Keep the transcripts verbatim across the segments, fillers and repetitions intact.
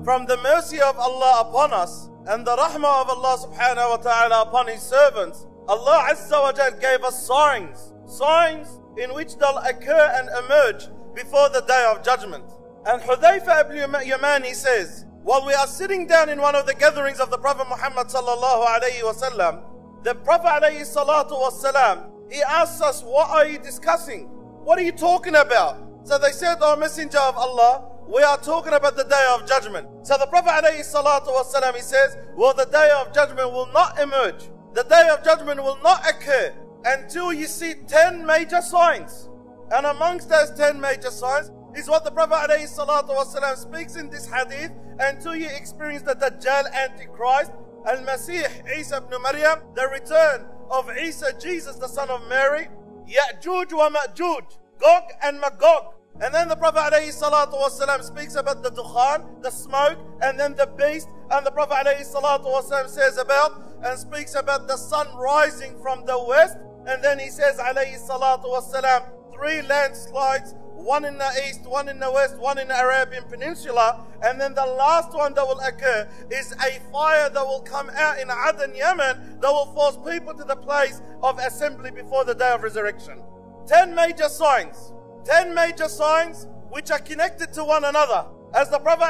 from the mercy of Allah upon us and the rahmah of Allah subhanahu wa ta'ala upon His servants, Allah Azza wa Jal gave us signs, signs in which they'll occur and emerge before the day of judgment. And Hudayfa ibn Yamani says, while we are sitting down in one of the gatherings of the Prophet Muhammad sallallahu alayhi wasallam, the Prophet alayhi salatu wasalam, he asks us, what are you discussing? What are you talking about? So they said, oh Messenger of Allah, we are talking about the day of judgment. So the Prophet alayhi salatu wasalam, he says, well, the day of judgment will not emerge. The day of judgment will not occur until you see ten major signs. And amongst those ten major signs is what the Prophet alayhi salatu wasalam speaks in this hadith, until you experience the Dajjal, Antichrist, Al-Masih, Isa ibn Maryam, the return of Isa, Jesus, the son of Mary, Ya'juj wa Ma'juj, Gog and Magog. And then the Prophet alayhi salatu wasalam speaks about the Dukhan, the smoke, and then the beast. And the Prophet alayhi salatu wasalam says about and speaks about the sun rising from the west. And then he says alayhi salatu wasalam, three landslides, one in the east, one in the west, one in the Arabian Peninsula. And then the last one that will occur is a fire that will come out in Aden, Yemen, that will force people to the place of assembly before the day of resurrection. Ten major signs. Ten major signs which are connected to one another. As the Prophet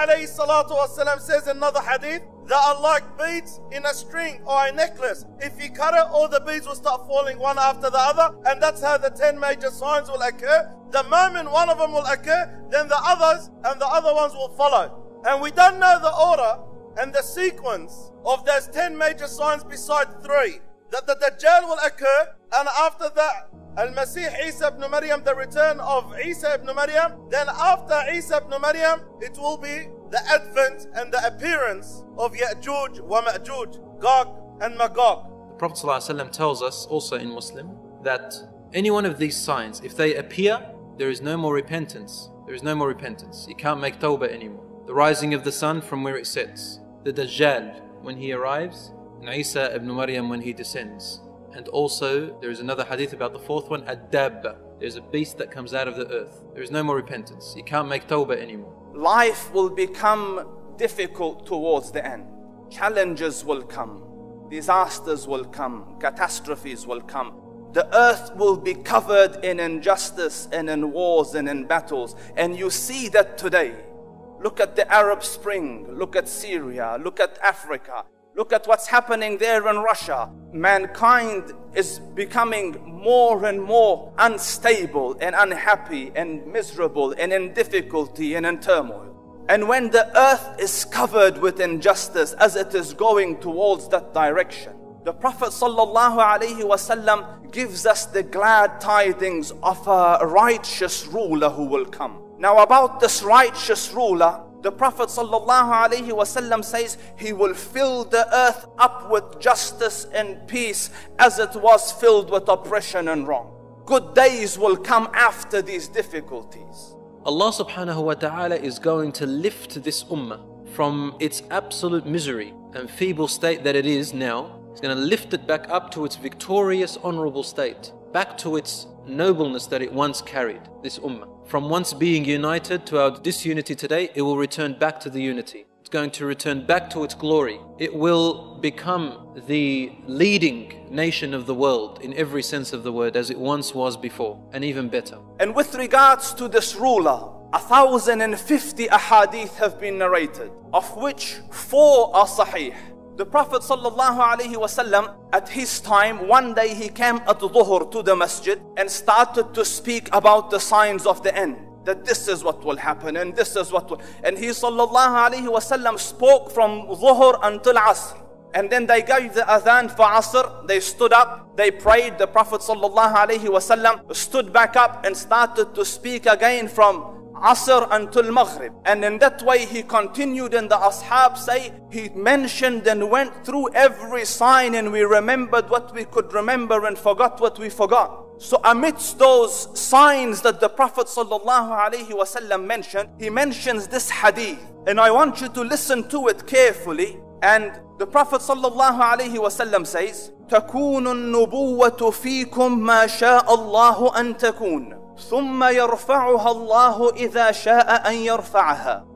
ﷺ says in another hadith, that are like beads in a string or a necklace. If you cut it, all the beads will start falling one after the other. And that's how the ten major signs will occur. The moment one of them will occur, then the others and the other ones will follow. And we don't know the order and the sequence of those ten major signs beside three. That the Dajjal will occur, and after that, Al-Masih Isa ibn Maryam, the return of Isa ibn Maryam. Then after Isa ibn Maryam, it will be the advent and the appearance of Ya'juj wa Ma'juj, Gog and Magog. The Prophet ﷺ tells us also in Muslim that any one of these signs, if they appear, there is no more repentance. There is no more repentance. You can't make tawbah anymore. The rising of the sun from where it sets, the Dajjal when he arrives, and Isa ibn Maryam when he descends. And also there is another hadith about the fourth one, Ad-Dabba. There's a beast that comes out of the earth. There is no more repentance. You can't make tawbah anymore. Life will become difficult towards the end. Challenges will come. Disasters will come. Catastrophes will come. The earth will be covered in injustice and in wars and in battles. And you see that today. Look at the Arab Spring. Look at Syria. Look at Africa. Look at what's happening there in Russia. Mankind is becoming more and more unstable and unhappy and miserable and in difficulty and in turmoil. And when the earth is covered with injustice as it is going towards that direction, the Prophet ﷺ gives us the glad tidings of a righteous ruler who will come. Now about this righteous ruler, the Prophet ﷺ says he will fill the earth up with justice and peace as it was filled with oppression and wrong. Good days will come after these difficulties. Allah subhanahu wa ta'ala is going to lift this ummah from its absolute misery and feeble state that it is now. He's going to lift it back up to its victorious, honorable state, back to its nobleness that it once carried, this ummah. From once being united to our disunity today, it will return back to the unity. It's going to return back to its glory. It will become the leading nation of the world in every sense of the word, as it once was before, and even better. And with regards to this ruler, one thousand fifty ahadith have been narrated, of which four are sahih. The Prophet ﷺ, at his time, one day he came at Dhuhr to the masjid and started to speak about the signs of the end. That this is what will happen and this is what will... And he ﷺ spoke from Dhuhr until Asr. And then they gave the adhan for Asr. They stood up, they prayed. The Prophet ﷺ stood back up and started to speak again from Asr until Maghrib. And in that way he continued, and the Ashab say he mentioned and went through every sign, and we remembered what we could remember and forgot what we forgot. So amidst those signs that the Prophet ﷺ mentioned, he mentions this hadith. And I want you to listen to it carefully. And the Prophet ﷺ says, تَكُونُ النُّبُوَّةُ فِيكُمْ مَا شَاءَ اللَّهُ أَن تَكُونَ ثم يرفعها الله إذا شاء أن يرفعها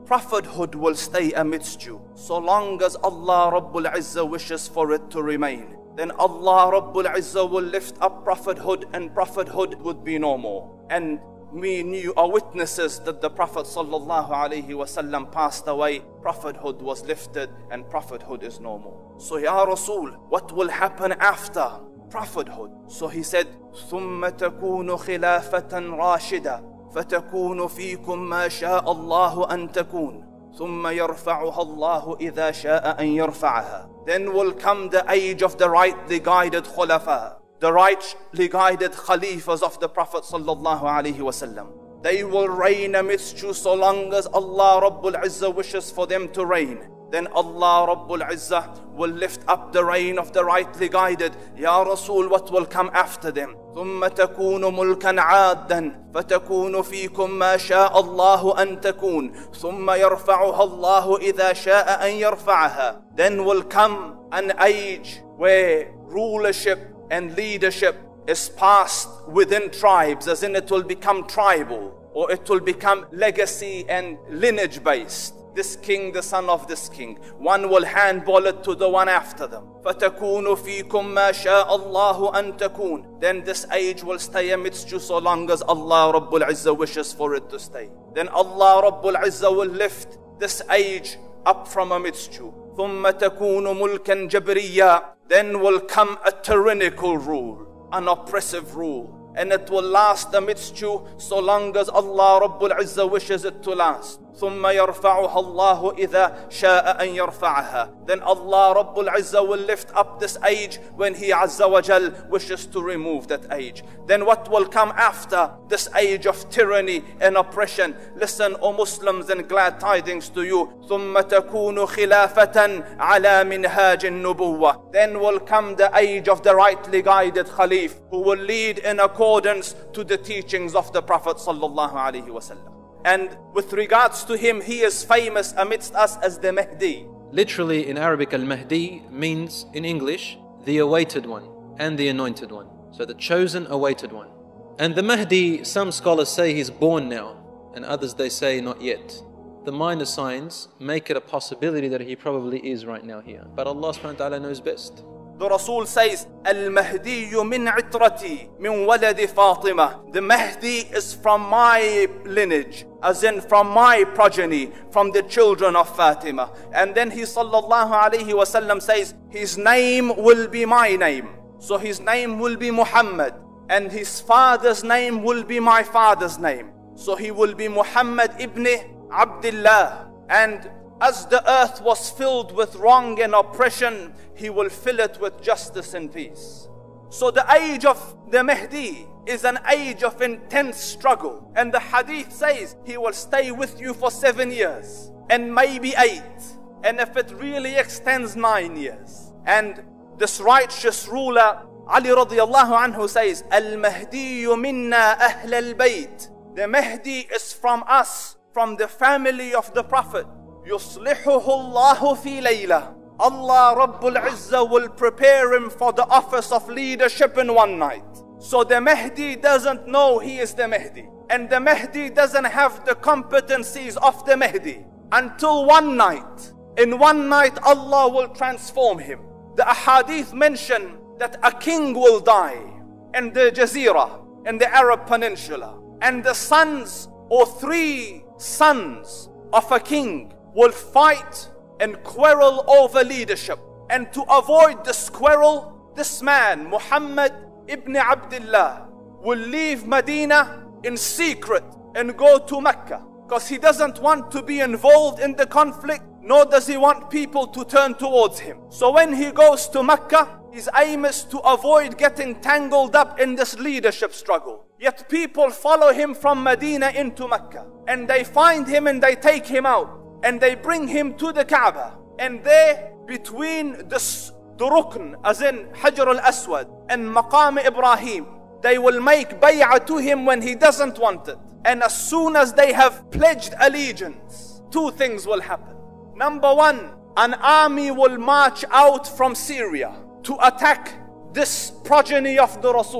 prophethood will stay amidst you so long as Allah Rabbul Izzah wishes for it to remain. Then Allah Rabbul Izzah will lift up prophethood, and prophethood would be no more. And me and you are witnesses that the Prophet sallallahu alaihi wasallam passed away, prophethood was lifted, and prophethood is no more. So Ya Rasul, what will happen after prophethood? So he said, ثُمَّ تَكُونُ خِلَافَةً رَاشِدًا فَتَكُونُ فِيكُم مَّا شَاءَ اللَّهُ أَن تَكُونَ ثُمَّ يَرْفَعُهَا اللَّهُ إِذَا شَاءَ أَن يَرْفَعَهَا. Then will come the age of the rightly guided khulafa, the rightly guided khalifas of the Prophet sallallahu alaihi wasallam. They will reign amidst you so long as Allah Rabbul Izzah wishes for them to reign. Then Allah Rabbul Izzah will lift up the reign of the rightly guided. Ya Rasul, what will come after them? ثُمَّ تَكُونُ مُلْكًا عَادًا فَتَكُونُ فِيكُم مَّا شَاءَ اللَّهُ أَن تَكُونَ ثُمَّ يَرْفَعُهَا اللَّهُ إِذَا شَاءَ أَن يَرْفَعَهَا. Then will come an age where rulership and leadership is passed within tribes, as in it will become tribal, or it will become legacy and lineage based. This king, the son of this king, one will handball it to the one after them. فَتَكُونُ فِيكُم مَّا شَاءَ اللَّهُ أَن تَكُونَ. Then this age will stay amidst you so long as Allah Rabbul Izzah wishes for it to stay. Then Allah Rabbul Izzah will lift this age up from amidst you. ثُمَّ تَكُونُ مُلْكًا جَبْرِيًّا. Then will come a tyrannical rule, an oppressive rule, and it will last amidst you so long as Allah Rabbul Izzah wishes it to last. ثُمَّ يَرْفَعُهَا اللَّهُ إِذَا شَاءَ أَن يَرْفَعَهَا. Then Allah Rabbul Izzah will lift up this age when He Azza wa Jal wishes to remove that age. Then what will come after this age of tyranny and oppression? Listen, O Muslims, and glad tidings to you. ثُمَّ تَكُونُ خِلَافَةً عَلَى مِنْهَاجِ النُّبُوَّةِ. Then will come the age of the rightly guided Khalif, who will lead in accordance to the teachings of the Prophet sallallahu alaihi wasallam. And with regards to him, he is famous amidst us as the Mahdi. Literally in Arabic, Al-Mahdi means in English, the awaited one and the anointed one. So the chosen awaited one. And the Mahdi, some scholars say he's born now, and others they say not yet. The minor signs make it a possibility that he probably is right now here. But Allah subhanahu wa ta'ala knows best. The Rasul says, Al-Mahdi min itrati min waladi Fatima. The Mahdi is from my lineage, as in from my progeny, from the children of Fatima. And then he sallallahu alayhi wasallam says, his name will be my name. So his name will be Muhammad, and his father's name will be my father's name. So he will be Muhammad ibn Abdullah. And as the earth was filled with wrong and oppression, he will fill it with justice and peace. So the age of the Mahdi is an age of intense struggle. And the hadith says he will stay with you for seven years and maybe eight. And if it really extends, nine years. And this righteous ruler, Ali radiallahu anhu, says, Al-Mahdi minna ahl al-bayt. The Mahdi is from us, from the family of the Prophet. يُصْلِحُهُ اللَّهُ فِي لَيْلَةٍ. Allah Rabbul Izzah will prepare him for the office of leadership in one night. So the Mahdi doesn't know he is the Mahdi. And the Mahdi doesn't have the competencies of the Mahdi. Until one night, in one night Allah will transform him. The ahadith mention that a king will die in the Jazeera, in the Arab Peninsula. And the sons, or three sons of a king, will fight and quarrel over leadership. And to avoid this quarrel, this man, Muhammad ibn Abdullah, will leave Medina in secret and go to Mecca, because he doesn't want to be involved in the conflict, nor does he want people to turn towards him. So when he goes to Mecca, his aim is to avoid getting tangled up in this leadership struggle. Yet people follow him from Medina into Mecca, and they find him and they take him out. And they bring him to the Kaaba. And there, between this, the Rukn, as in Hajar al-Aswad, and Maqam Ibrahim, they will make bay'ah to him when he doesn't want it. And as soon as they have pledged allegiance, two things will happen. Number one, an army will march out from Syria to attack this progeny of the Rasul.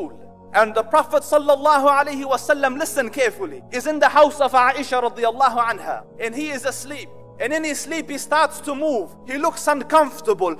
And the Prophet sallallahu alaihi wasallam, listen carefully, is in the house of Aisha radiyallahu anha, and he is asleep. And in his sleep he starts to move. He looks uncomfortable.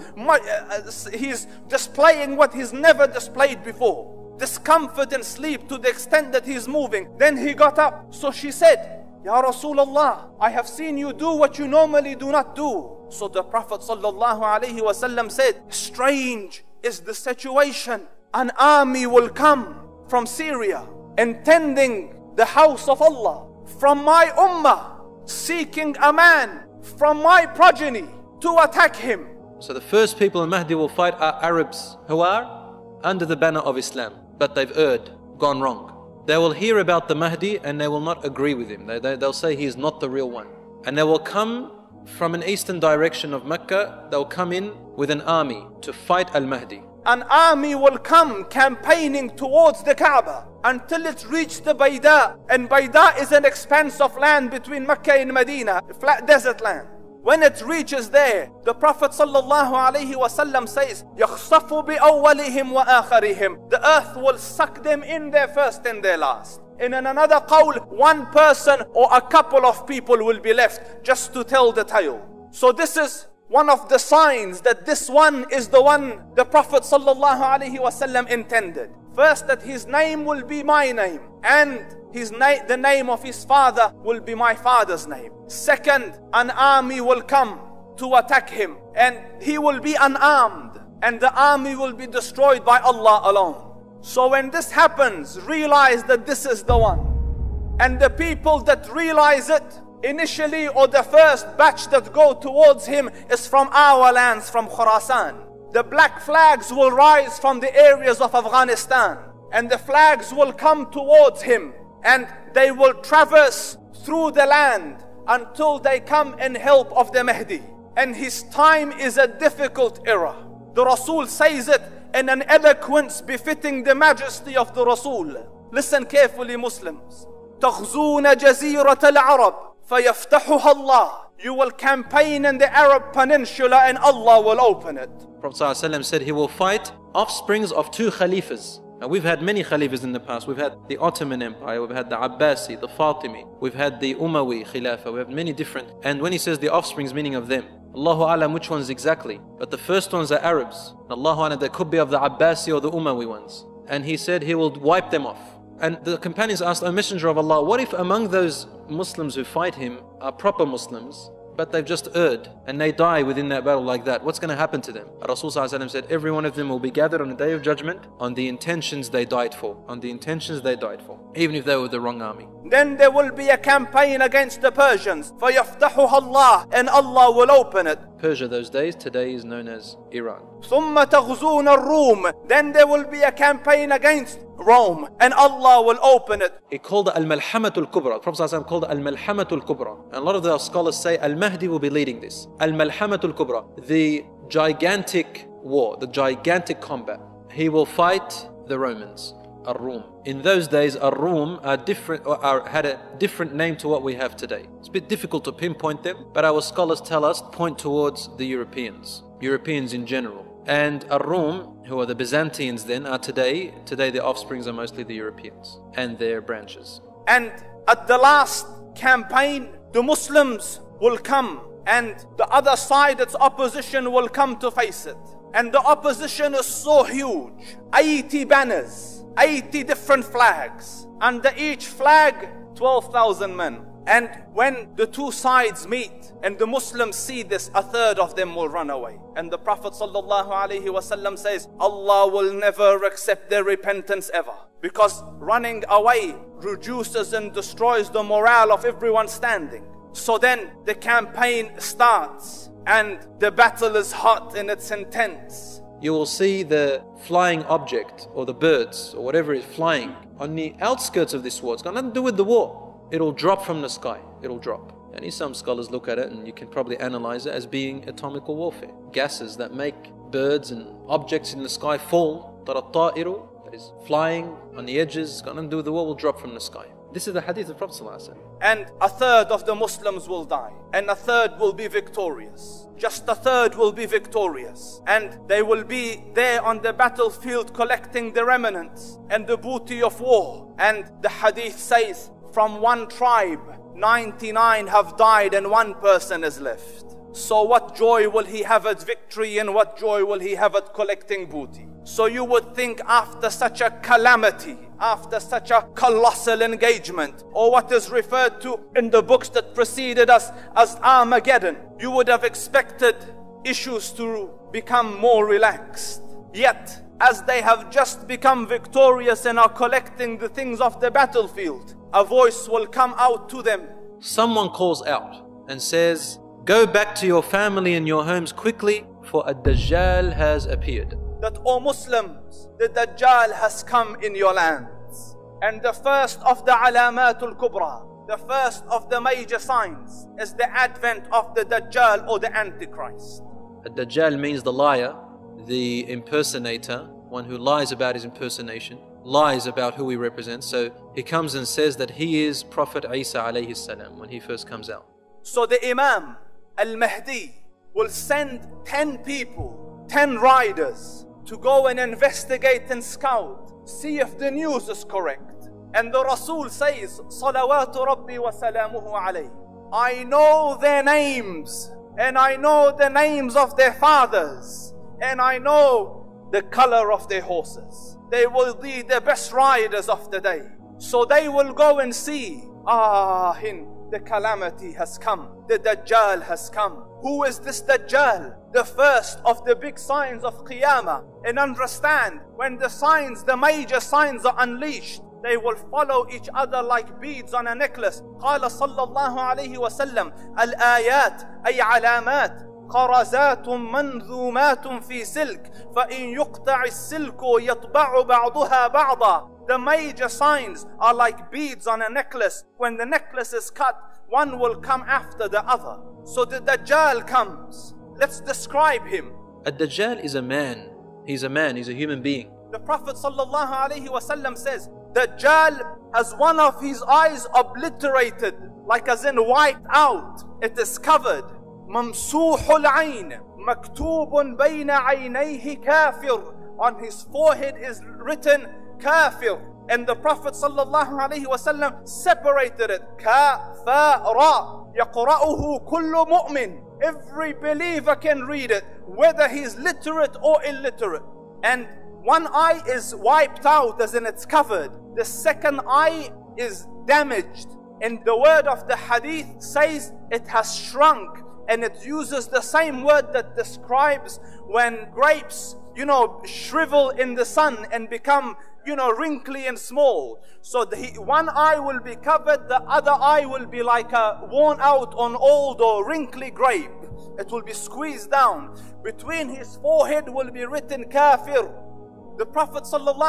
He's displaying what he's never displayed before. Discomfort and sleep to the extent that he's moving. Then he got up. So she said, Ya Rasulullah, I have seen you do what you normally do not do. So the Prophet sallallahu alaihi wasallam said, strange is the situation. An army will come from Syria, intending the house of Allah, from my ummah, seeking a man from my progeny to attack him. So the first people in Mahdi will fight are Arabs who are under the banner of Islam, but they've erred, gone wrong. They will hear about the Mahdi and they will not agree with him. They, they, they'll say he is not the real one. And they will come from an eastern direction of Mecca. They'll come in with an army to fight Al-Mahdi. An army will come campaigning towards the Kaaba until it reaches the Bayda. And Bayda is an expanse of land between Mecca and Medina, a flat desert land. When it reaches there, the Prophet sallallahu alaihi wasallam says, يَخْصَفُ بِأَوَّلِهِمْ وَآخَرِهِمْ. The earth will suck them in their first and their last. And in another qawl, one person or a couple of people will be left just to tell the tale. So this is one of the signs that this one is the one the Prophet sallallahu alaihi wasallam intended. First, that his name will be my name, and his na- the name of his father will be my father's name. Second, an army will come to attack him, and he will be unarmed, and the army will be destroyed by Allah alone. So when this happens, realize that this is the one. And the people that realize it initially, or the first batch that go towards him, is from our lands, from Khurasan. The black flags will rise from the areas of Afghanistan, and the flags will come towards him, and they will traverse through the land until they come in help of the Mahdi. And his time is a difficult era. The Rasul says it in an eloquence befitting the majesty of the Rasul. Listen carefully, Muslims. تَغْزُونَ جَزِيرَةَ الْعَرَبِ فَيَفْتَحُهَا اللَّهُ. You will campaign in the Arab Peninsula and Allah will open it. Prophet ﷺ said he will fight offsprings of two Khalifas. Now we've had many Khalifas in the past. We've had the Ottoman Empire, we've had the Abbasi, the Fatimi, we've had the Umayyad Khilafah, we have many different. And when he says the offsprings, meaning of them, Allahu A'lam which ones exactly. But the first ones are Arabs. Allahu A'lam, they could be of the Abbasi or the Umayyad ones. And he said he will wipe them off. And the companions asked, O Messenger of Allah, what if among those Muslims who fight him are proper Muslims, but they've just erred and they die within that battle like that? What's going to happen to them? Rasul said, every one of them will be gathered on the day of judgment on the intentions they died for, on the intentions they died for, even if they were the wrong army. Then there will be a campaign against the Persians, فَيَفْتَحُهَا اللَّهُ, and Allah will open it. Persia those days, today is known as Iran. ثُمَّ تَغْزُونَ الرُّومَ. Then there will be a campaign against Rome, and Allah will open it. He called it Al-Malhamatul Kubra. The Prophet ﷺ called it Al-Malhamatul Kubra. And a lot of the scholars say Al-Mahdi will be leading this. Al-Malhamatul Kubra, the gigantic war, the gigantic combat. He will fight the Romans, Ar-Rum. In those days, Ar-Rum are different, or are, had a different name to what we have today. It's a bit difficult to pinpoint them, but our scholars tell us point towards the Europeans, Europeans in general. And Ar-Rum, who are the Byzantines then, are today, today their offsprings are mostly the Europeans and their branches. And at the last campaign, the Muslims will come, and the other side, its opposition, will come to face it. And the opposition is so huge, eighty banners, eighty different flags. Under each flag, twelve thousand men. And when the two sides meet and the Muslims see this, a third of them will run away. And the Prophet sallallahu alaihi wasallam says, Allah will never accept their repentance ever. Because running away reduces and destroys the morale of everyone standing. So then the campaign starts and the battle is hot and it's intense. You will see the flying object or the birds or whatever is flying on the outskirts of this war. It's got nothing to do with the war. It'll drop from the sky. It'll drop. And some scholars look at it and you can probably analyze it as being atomical warfare. Gases that make birds and objects in the sky fall. That is flying on the edges, got nothing to do with the war, will drop from the sky. This is the hadith of Prophet ﷺ. And a third of the Muslims will die, and a third will be victorious. Just a third will be victorious, and they will be there on the battlefield collecting the remnants and the booty of war. And the hadith says, from one tribe, ninety-nine have died and one person is left. So what joy will he have at victory, and what joy will he have at collecting booty? So you would think, after such a calamity, after such a colossal engagement, or what is referred to in the books that preceded us as Armageddon, you would have expected issues to become more relaxed. Yet, as they have just become victorious and are collecting the things of the battlefield, a voice will come out to them. Someone calls out and says, go back to your family and your homes quickly, for a Dajjal has appeared. That, O Muslims, the Dajjal has come in your lands. And the first of the Alamatul Kubra, the first of the major signs, is the advent of the Dajjal or the Antichrist. A Dajjal means the liar, the impersonator, one who lies about his impersonation, lies about who he represents. So he comes and says that he is Prophet Isa alayhi salam when he first comes out. So the Imam al-Mahdi will send ten people, ten riders, to go and investigate and scout, see if the news is correct. And the Rasul says, Salawatu Rabbi wa salamuhu alayhi, I know their names, and I know the names of their fathers, and I know the color of their horses. They will be the best riders of the day. So they will go and see, ah, Hind, the calamity has come, the Dajjal has come. Who is this Dajjal? The first of the big signs of Qiyamah. And understand, when the signs, the major signs are unleashed, they will follow each other like beads on a necklace. قال صلى الله عليه وسلم الآيات أي علامات خرزات منذومات في سلك فإن يقطع السلك يطبع بعضها بعضا. The major signs are like beads on a necklace. When the necklace is cut, one will come after the other. So the Dajjal comes. Let's describe him. A Dajjal is a man. He's a man, he's a human being. The Prophet ﷺ says, Dajjal has one of his eyes obliterated, like as in wiped out. It is covered. ممسوح العين مكتوب بين عينيه كافر. On his forehead is written kafir. And the Prophet ﷺ separated it. كافر يقرأه كل مؤمن. Every believer can read it, whether he's literate or illiterate. And one eye is wiped out, as in it's covered. The second eye is damaged. And the word of the hadith says it has shrunk. And it uses the same word that describes when grapes, you know, shrivel in the sun and become, you know, wrinkly and small. So the, one eye will be covered, the other eye will be like a worn out on old or wrinkly grape. It will be squeezed down. Between his forehead will be written kafir. The Prophet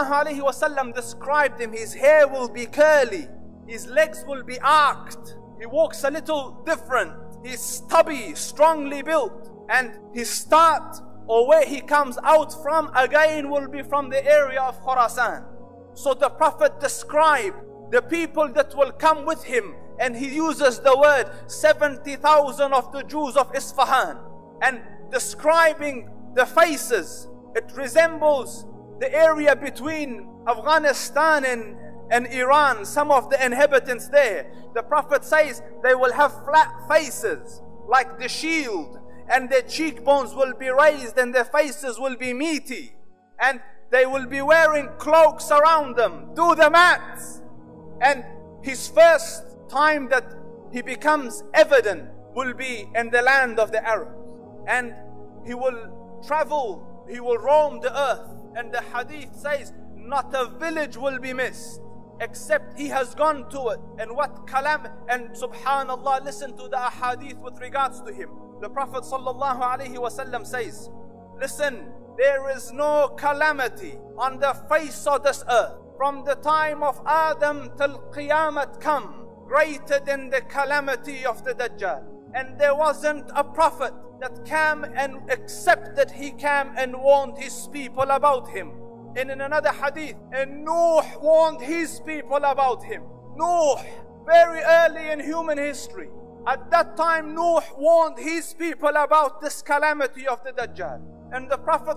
ﷺ described him, his hair will be curly, his legs will be arched, he walks a little different, he's stubby, strongly built, and his start or where he comes out from again will be from the area of Khurasan. So the Prophet described the people that will come with him, and he uses the word seventy thousand of the Jews of Isfahan, and describing the faces, it resembles the area between Afghanistan and, and Iran, some of the inhabitants there. The Prophet says they will have flat faces like the shield, and their cheekbones will be raised and their faces will be meaty, and they will be wearing cloaks around them. Do the maths. And his first time that he becomes evident will be in the land of the Arabs, and he will travel, he will roam the earth. And the hadith says not a village will be missed except he has gone to it. And what kalam, and subhanallah, listen to the ahadith with regards to him. The Prophet sallallahu alaihi wasallam says, listen, there is no calamity on the face of this earth from the time of Adam till Qiyamah come greater than the calamity of the Dajjal. And there wasn't a prophet that came and except that he came and warned his people about him. And in another hadith, and Nuh warned his people about him. Nuh, very early in human history, at that time Nuh warned his people about this calamity of the Dajjal. And the Prophet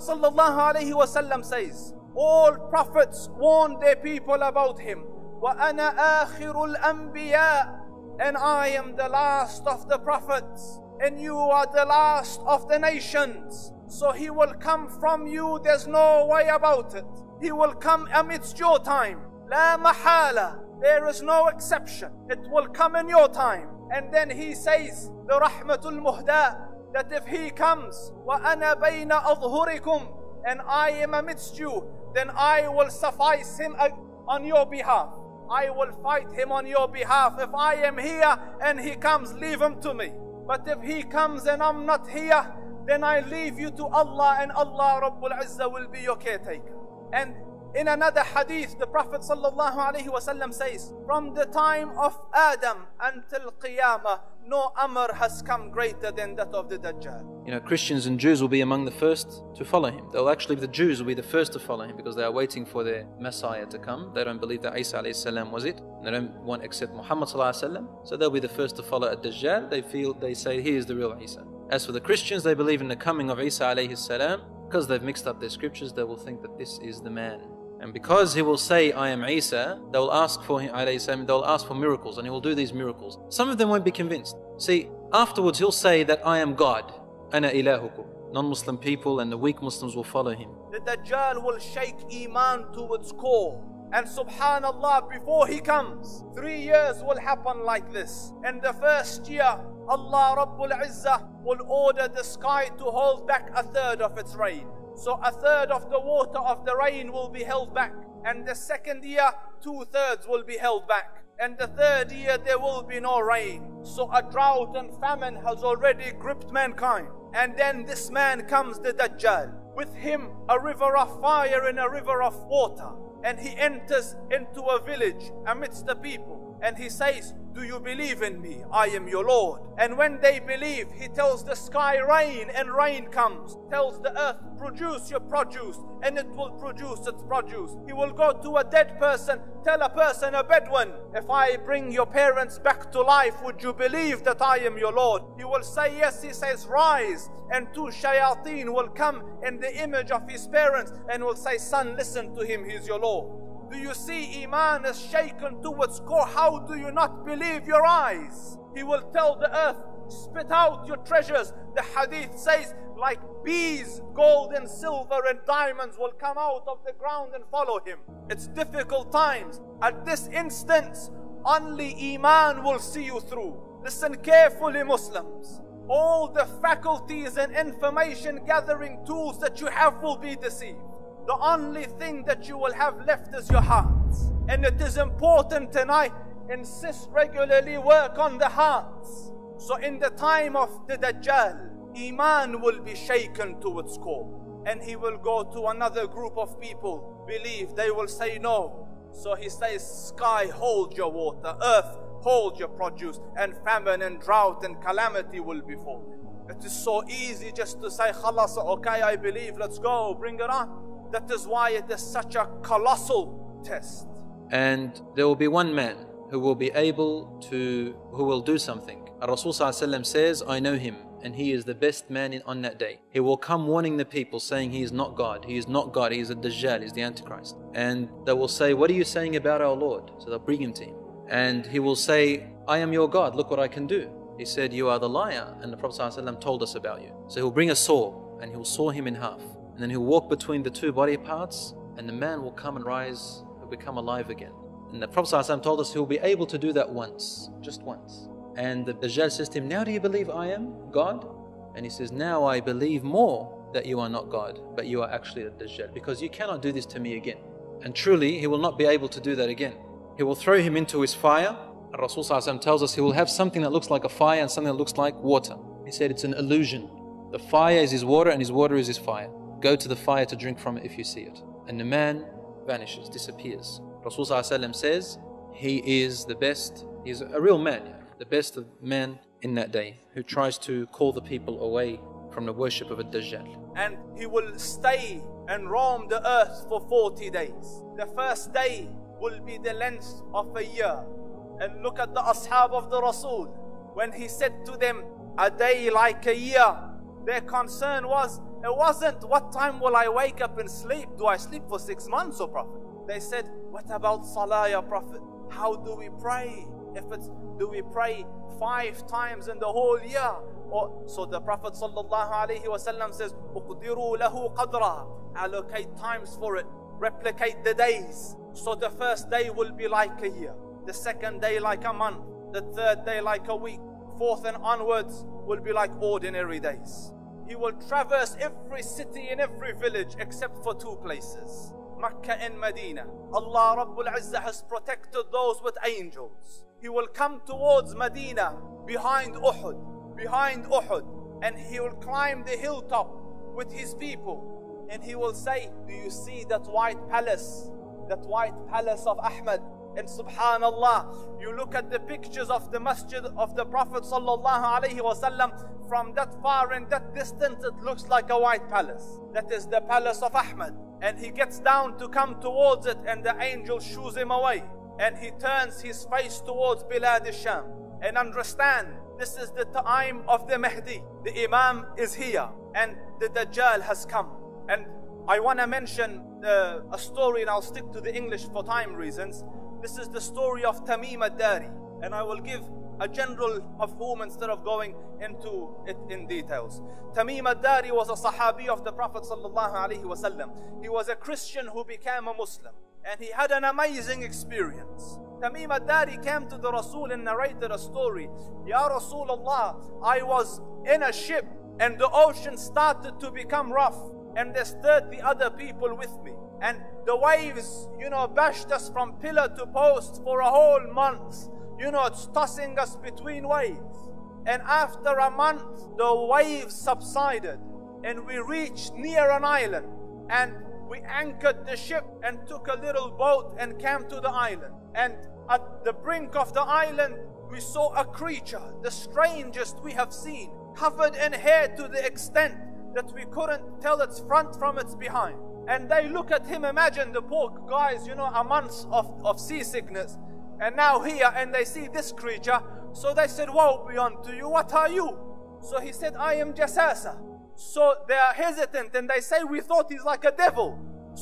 ﷺ says, all prophets warned their people about him. وَأَنَا آخِرُ الْأَنْبِيَاءِ, and I am the last of the prophets, and you are the last of the nations. So he will come from you, there's no way about it. He will come amidst your time. La mahala, there is no exception. It will come in your time. And then he says, the Rahmatul Muhda, that if he comes, وَأَنَا بَيْنَ أَظْهُرِكُمْ, and I am amidst you, then I will suffice him on your behalf. I will fight him on your behalf. If I am here and he comes, leave him to me. But if he comes and I'm not here, then I leave you to Allah, and Allah Rabbul Izzah will be your caretaker. And in another hadith, the Prophet sallallahu alaihi wasallam says, from the time of Adam until Qiyamah, no Amr has come greater than that of the Dajjal. You know, Christians and Jews will be among the first to follow him. They'll actually, the Jews will be the first to follow him because they are waiting for their Messiah to come. They don't believe that Isa alayhi salam was it. They don't want accept Muhammad sallallahu alaihi wasallam. So they'll be the first to follow Ad-Dajjal. They feel, they say, he is the real Isa. As for the Christians, they believe in the coming of Isa alayhi salam. Because they've mixed up their scriptures, they will think that this is the man. And because he will say, I am Isa, they will ask for him, alayhi salam, they will ask for miracles, and he will do these miracles. Some of them won't be convinced. See, afterwards he'll say that I am God. Ana ilahukum. Non-Muslim people and the weak Muslims will follow him. The Dajjal will shake Iman to its core. And subhanallah, before he comes, three years will happen like this. And the first year, Allah Rabbul Izzah will order the sky to hold back a third of its rain. So a third of the water of the rain will be held back. And the second year, two thirds will be held back. And the third year, there will be no rain. So a drought and famine has already gripped mankind. And then this man comes, the Dajjal. With him, a river of fire and a river of water. And he enters into a village amidst the people. And he says, do you believe in me? I am your Lord. And when they believe, he tells the sky rain, and rain comes. Tells the earth, produce your produce, and it will produce its produce. He will go to a dead person, tell a person, a Bedouin, if I bring your parents back to life, would you believe that I am your Lord? He will say yes. He says rise, and two shayateen will come in the image of his parents and will say, son, listen to him, he's your Lord. Do you see Iman is shaken to its core? How do you not believe your eyes? He will tell the earth, spit out your treasures. The hadith says, like bees, gold and silver and diamonds will come out of the ground and follow him. It's difficult times. At this instance, only Iman will see you through. Listen carefully, Muslims. All the faculties and information gathering tools that you have will be deceived. The only thing that you will have left is your heart. And it is important, and I insist regularly, work on the hearts. So in the time of the Dajjal, Iman will be shaken to its core. And he will go to another group of people, believe, they will say no. So he says, sky, hold your water, earth, hold your produce, and famine and drought and calamity will befall you. It is so easy just to say, khalas, okay, I believe, let's go, bring it on. That is why it is such a colossal test. And there will be one man who will be able to, who will do something. Rasul sallallahu alaihi wasallam says, I know him, and he is the best man in, on that day. He will come warning the people, saying he is not God, he is not God, he is a Dajjal, he is the Antichrist. And they will say, what are you saying about our Lord? So they'll bring him to him. And he will say, I am your God, look what I can do. He said, you are the liar, and the Prophet sallallahu alaihi wasallam told us about you. So he'll bring a saw, and he'll saw him in half. And then he'll walk between the two body parts, and the man will come and rise, he'll become alive again. And the Prophet ﷺ told us he'll be able to do that once, just once. And the Dajjal says to him, now do you believe I am God? And he says, now I believe more that you are not God, but you are actually the Dajjal, because you cannot do this to me again. And truly, he will not be able to do that again. He will throw him into his fire. Rasul ﷺ tells us he will have something that looks like a fire and something that looks like water. He said it's an illusion. The fire is his water and his water is his fire. Go to the fire to drink from it if you see it. And the man vanishes, disappears. Rasul ﷺ says he is the best, he is a real man, the best of men in that day, who tries to call the people away from the worship of a Dajjal. And he will stay and roam the earth for forty days. The first day will be the length of a year. And look at the ashab of the Rasul. When he said to them, a day like a year, their concern was, it wasn't what time will I wake up and sleep? Do I sleep for six months, O Prophet? They said, what about Salah, ya Prophet? How do we pray? If it's, do we pray five times in the whole year? Or, so the Prophet sallallahu alaihi wasallam says, "Uqdiru lahu qadra." Allocate times for it. Replicate the days. So the first day will be like a year. The second day like a month. The third day like a week. Fourth and onwards will be like ordinary days. He will traverse every city and every village except for two places, Makkah and Medina. Allah Rabbul Izzah has protected those with angels. He will come towards Medina behind Uhud, behind Uhud, and he will climb the hilltop with his people, and he will say, do you see that white palace, that white palace of Ahmad? And subhanallah, you look at the pictures of the masjid of the Prophet sallallahu alaihi wasallam, from that far and that distance it looks like a white palace. That is the palace of Ahmad. And he gets down to come towards it, and the angel shoos him away, and he turns his face towards Bilad al-Sham. And understand, this is the time of the Mahdi. The Imam is here and the Dajjal has come. And I want to mention uh, a story, and I'll stick to the English for time reasons. This is the story of Tamim ad-Dari, and I will give a general mafhum instead of going into it in details. Tamim ad-Dari was a Sahabi of the Prophet sallallahu alaihi wasallam. He was a Christian who became a Muslim, and he had an amazing experience. Tamim ad-Dari came to the Rasul and narrated a story. Ya Rasulullah, I was in a ship and the ocean started to become rough, and there stirred the other people with me. And the waves, you know, bashed us from pillar to post for a whole month. You know, it's tossing us between waves. And after a month, the waves subsided, and we reached near an island. And we anchored the ship and took a little boat and came to the island. And at the brink of the island, we saw a creature, the strangest we have seen, covered in hair to the extent that we couldn't tell its front from its behind. And they look at him, imagine the poor guys, you know, a month of, of seasickness, and now here, and they see this creature. So they said, woe be unto you, what are you? So he said, I am Jasasa. So they are hesitant, and they say, we thought he's like a devil.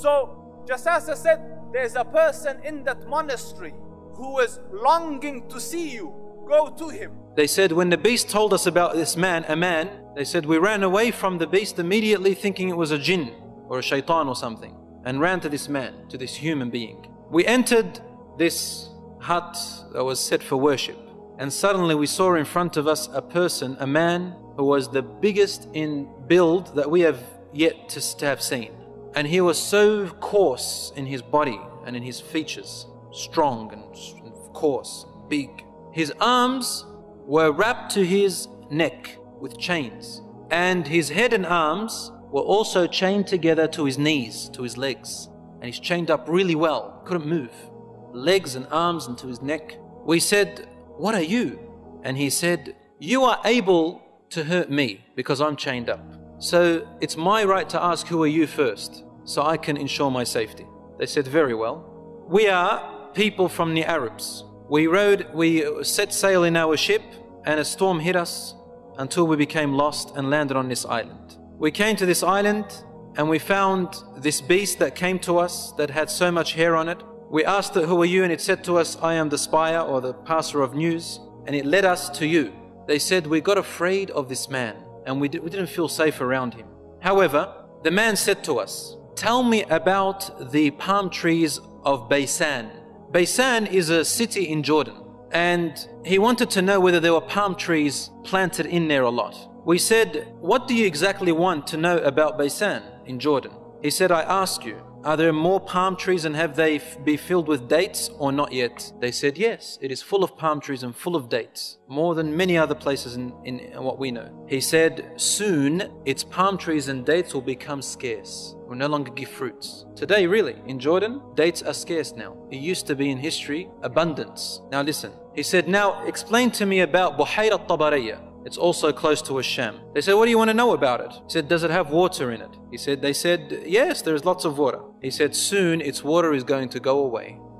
So Jasasa said, there's a person in that monastery who is longing to see you. Go to him. They said, when the beast told us about this man, a man, they said, we ran away from the beast immediately thinking it was a jinn or a shaitan or something, and ran to this man, to this human being. We entered this hut that was set for worship, and suddenly we saw in front of us a person, a man who was the biggest in build that we have yet to, to have seen. And he was so coarse in his body and in his features, strong and, and coarse, big. His arms were wrapped to his neck with chains, and his head and arms were also chained together to his knees, to his legs. And he's chained up really well, couldn't move. Legs and arms and to his neck. We said, what are you? And he said, you are able to hurt me because I'm chained up. So it's my right to ask, who are you first, so I can ensure my safety. They said, very well. We are people from the Arabs. We rode, we set sail in our ship, and a storm hit us until we became lost and landed on this island. We came to this island and we found this beast that came to us that had so much hair on it. We asked it, who are you? And it said to us, I am the spire or the passer of news. And it led us to you. They said, we got afraid of this man and we, did, we didn't feel safe around him. However, the man said to us, tell me about the palm trees of Baysan. Baysan is a city in Jordan. And he wanted to know whether there were palm trees planted in there a lot. We said, what do you exactly want to know about Baysan in Jordan? He said, I ask you, are there more palm trees and have they be filled with dates or not yet? They said, yes, it is full of palm trees and full of dates, more than many other places in, in, in what we know. He said, soon its palm trees and dates will become scarce, will no longer give fruits. Today, really, in Jordan, dates are scarce now. It used to be in history, abundance. Now listen, he said, now explain to me about Buhayra al-Tabariyya. It's also close to Asham. They said, what do you want to know about it? He said, does it have water in it? He said, they said, yes, there's lots of water. He said, soon its water is going to go away. It's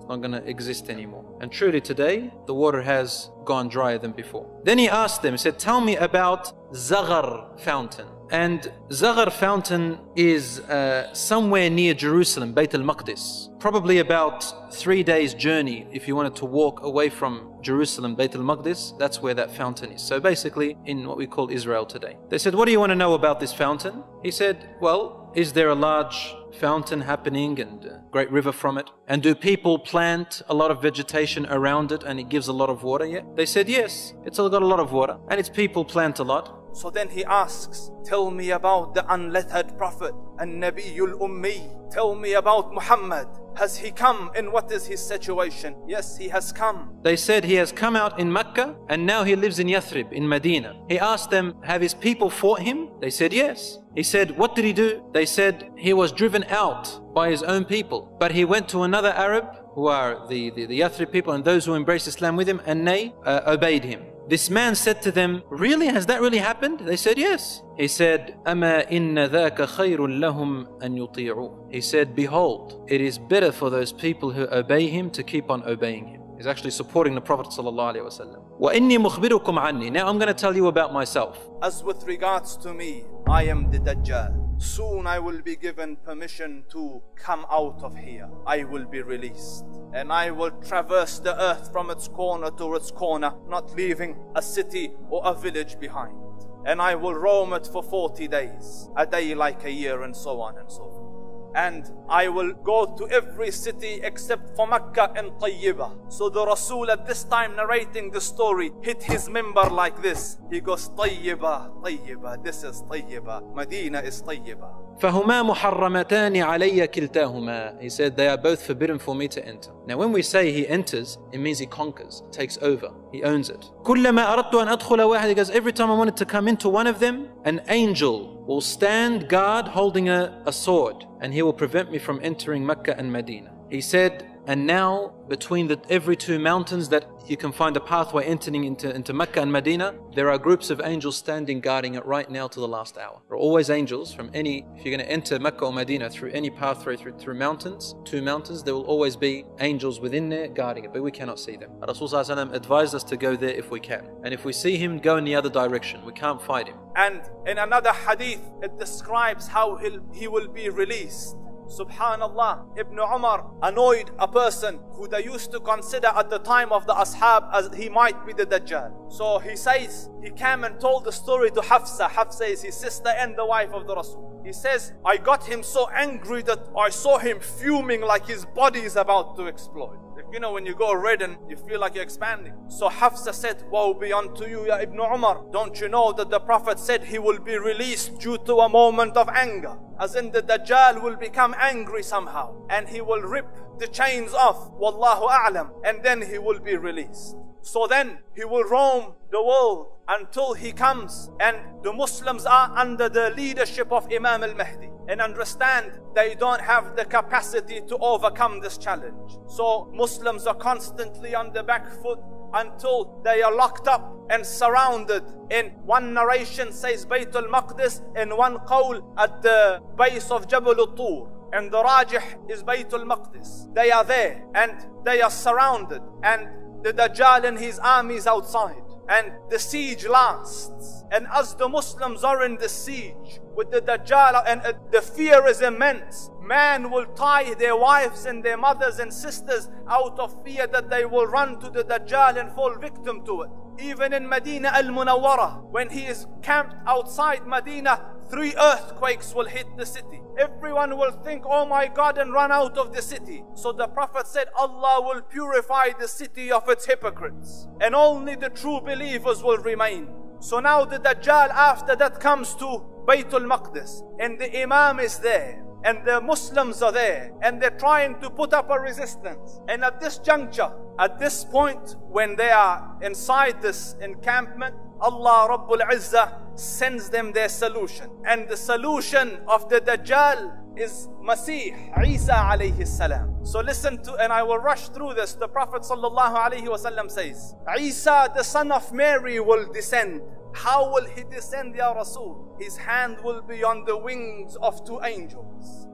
not going to exist anymore. And truly today, the water has gone drier than before. Then he asked them, he said, tell me about Zaghar fountain. And Zaghar fountain is uh, somewhere near Jerusalem, Bayt al-Maqdis. Probably about three days journey if you wanted to walk away from Jerusalem, Bayt al-Maqdis, that's where that fountain is. So basically in what we call Israel today. They said, what do you want to know about this fountain? He said, well, is there a large fountain happening and a great river from it? And do people plant a lot of vegetation around it and it gives a lot of water? Yeah. They said, yes, it's got a lot of water and its people plant a lot. So then he asks, tell me about the unlettered prophet, An-Nabiyul Ummi. Tell me about Muhammad. Has he come and what is his situation? Yes, he has come. They said he has come out in Mecca and now he lives in Yathrib, in Medina. He asked them, have his people fought him? They said, yes. He said, what did he do? They said, he was driven out by his own people. But he went to another Arab, who are the, the, the Yathrib people and those who embraced Islam with him, and they uh, obeyed him. This man said to them, really? Has that really happened? They said, yes. He said, أَمَا إِنَّ ذَاكَ خَيْرٌ لَهُمْ أَن يُطِيعُوا. He said, behold, it is better for those people who obey him to keep on obeying him. He's actually supporting the Prophet sallallahu alaihi wasallam. وَإِنِّي مُخْبِرُكُمْ عَنِّي. Now I'm going to tell you about myself. As with regards to me, I am the Dajjal. Soon I will be given permission to come out of here. I will be released. And I will traverse the earth from its corner to its corner, not leaving a city or a village behind. And I will roam it for forty days, a day like a year, and so on and so forth. And I will go to every city except for Mecca and Tayyibah. So the Rasul at this time narrating the story hit his member like this. He goes, Tayyibah, Tayyibah, this is Tayyibah, Medina is Tayyibah. فَهُمَا مُحَرَّمَتَانِ عَلَيَّ كِلْتَاهُمَا. He said, they are both forbidden for me to enter. Now when we say he enters, it means he conquers, takes over, he owns it. كُلَّمَا أَرَدْتُ أَنْ أَدْخُلَ وَاحِدٍ. He goes, every time I wanted to come into one of them, an angel will stand guard holding a, a sword, and he will prevent me from entering Mecca and Medina. He said, and now between the every two mountains that you can find a pathway entering into, into Mecca and Medina, there are groups of angels standing guarding it right now to the last hour. There are always angels from any, if you're going to enter Mecca or Medina through any pathway through, through mountains, two mountains, there will always be angels within there guarding it, but we cannot see them. Rasulullah advised us to go there if we can. And if we see him, go in the other direction. We can't fight him. And in another hadith, it describes how he'll, he will be released. Subhanallah, Ibn Umar annoyed a person who they used to consider at the time of the Ashab as he might be the Dajjal. So he says, he came and told the story to Hafsa. Hafsa is his sister and the wife of the Rasul. He says, I got him so angry that I saw him fuming like his body is about to explode. You know, when you go red and you feel like you're expanding. So Hafsa said, woe be unto you, Ya Ibn Umar. Don't you know that the Prophet said he will be released due to a moment of anger? As in the Dajjal will become angry somehow. And he will rip the chains off. Wallahu a'lam. And then he will be released. So then he will roam the world until he comes. And the Muslims are under the leadership of Imam al-Mahdi. And understand they don't have the capacity to overcome this challenge. So Muslims are constantly on the back foot until they are locked up and surrounded. In one narration says Bayt al-Maqdis, in one qawl at the base of Jabal al-Tur. And the Rajih is Bayt al-Maqdis. They are there and they are surrounded. And the Dajjal and his armies outside. And the siege lasts. And as the Muslims are in the siege with the Dajjal, and uh, the fear is immense. Man will tie their wives and their mothers and sisters out of fear that they will run to the Dajjal and fall victim to it. Even in Medina al-Munawwara, when he is camped outside Medina, three earthquakes will hit the city. Everyone will think, oh my God, and run out of the city. So the Prophet said, Allah will purify the city of its hypocrites. And only the true believers will remain. So now the Dajjal after that comes to Bayt al-Maqdis. And the Imam is there. And the Muslims are there. And they're trying to put up a resistance. And at this juncture, at this point, when they are inside this encampment, Allah Rabbul Izzah sends them their solution. And the solution of the Dajjal is Masih, Isa alayhi salam. So listen to, and I will rush through this. The Prophet sallallahu alayhi wasallam says, Isa the son of Mary will descend. How will he descend, Ya Rasul? His hand will be on the wings of two angels.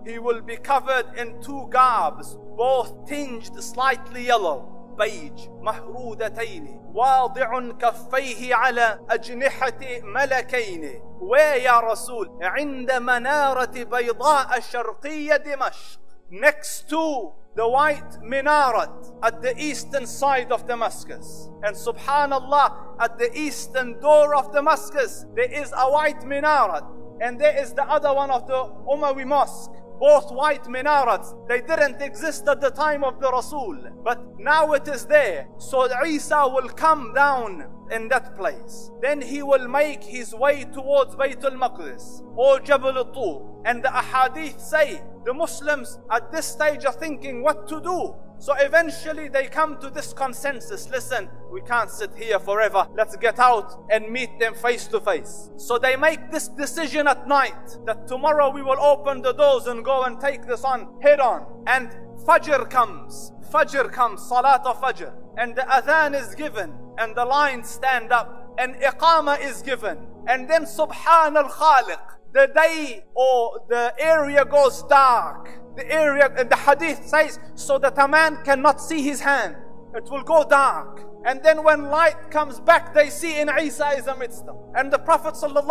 he will be covered in two garbs, both tinged slightly yellow. بيج مهرودتين واضع كفيه على أجنحة ملكين. Where يا رسول؟ عند منارة بيضاء شرقية دمشق. Next to the white minaret at the eastern side of Damascus. And subhanallah, at the eastern door of Damascus there is a white minaret, and there is the other one of the Umayyi mosque. Both white minarets, they didn't exist at the time of the Rasul, but now it is there. So Isa will come down in that place. Then he will make his way towards Bayt al-Maqdis or Jabal al-Tur. And the ahadith say the Muslims at this stage are thinking what to do. So eventually they come to this consensus. Listen, we can't sit here forever. Let's get out and meet them face to face. So they make this decision at night that tomorrow we will open the doors and go and take the sun head on. And Fajr comes. Fajr comes, Salat of Fajr. And the adhan is given. And the lines stand up. And Iqama is given. And then Subhan al-Khaliq. The day or the area goes dark. The area, the hadith says, so that a man cannot see his hand. It will go dark. And then when light comes back, they see in Isa is amidst them. And the Prophet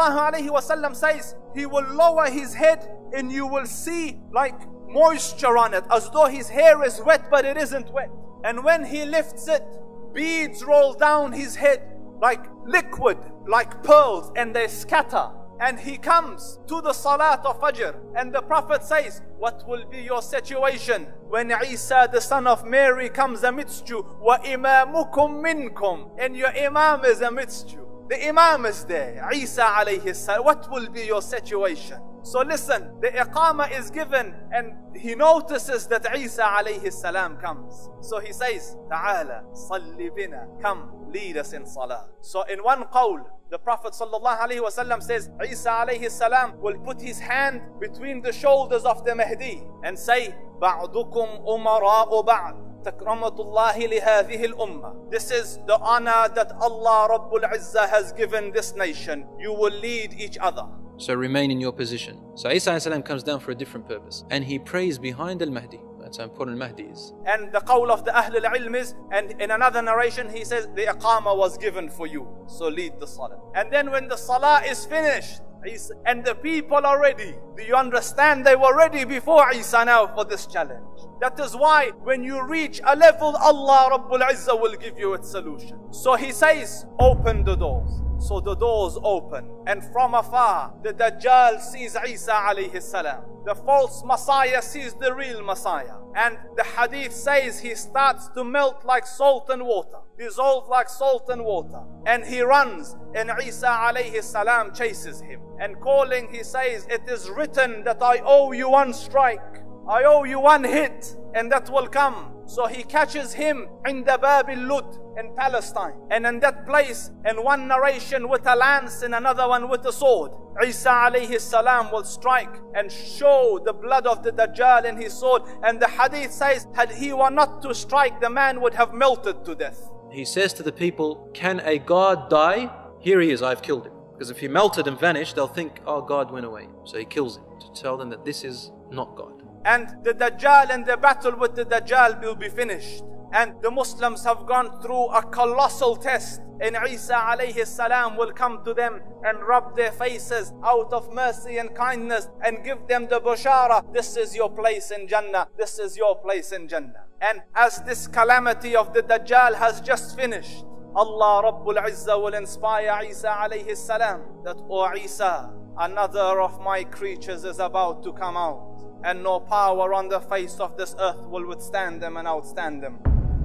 ﷺ says, he will lower his head and you will see like moisture on it, as though his hair is wet, but it isn't wet. And when he lifts it, beads roll down his head like liquid, like pearls, and they scatter. And he comes to the Salat of Fajr, and the Prophet says, what will be your situation when Isa the son of Mary comes amidst you? وَإِمَامُكُمْ مِنْكُمْ, and your Imam is amidst you. The Imam is there, Isa alayhi salam. What will be your situation? So listen, the Iqama is given, and he notices that Isa alayhi salam comes. So he says, Ta'ala, salli bina, come, lead us in salah. So in one qawl, the Prophet sallallahu alaihi wasallam says, Isa alayhi salam will put his hand between the shoulders of the Mahdi and say, Ba'dukum umara'u ba'd. Takramatullahi lihadhihi al-ummah. This is the honor that Allah Rabbul Izzah has given this nation. You will lead each other. So remain in your position. So Isa alayhi salam comes down for a different purpose, and he prays behind al-Mahdi. That's how important al-Mahdi is. And the qawl of the Ahl al-Ilm is, and in another narration he says, the Iqama was given for you, so lead the Salah. And then when the Salah is finished, Isa, and the people are ready. Do you understand? They were ready before Isa now for this challenge. That is why when you reach a level, Allah Rabbul Izzah will give you its solution. So he says, open the doors. So the doors open, and from afar the Dajjal sees Isa alayhi salam. The false Messiah sees the real Messiah. And the hadith says he starts to melt like salt and water, dissolve like salt and water. And he runs, and Isa alayhi salam chases him. And calling, he says, it is written that I owe you one strike. I owe you one hit, and that will come. So he catches him in the Bab al-Lud in Palestine. And in that place, in one narration with a lance and another one with a sword, Isa alayhi salam will strike and show the blood of the Dajjal in his sword. And the hadith says, had he were not to strike, the man would have melted to death. He says to the people, can a God die? Here he is, I've killed him. Because if he melted and vanished, they'll think, oh, God went away. So he kills him to tell them that this is not God. And the Dajjal and the battle with the Dajjal will be finished. And the Muslims have gone through a colossal test. And Isa alayhi salam will come to them and rub their faces out of mercy and kindness and give them the bushara. This is your place in Jannah. This is your place in Jannah. And as this calamity of the Dajjal has just finished, Allah Rabbul Izzah will inspire Isa alayhi salam that, O Isa, another of my creatures is about to come out, and no power on the face of this earth will withstand them and outstand them.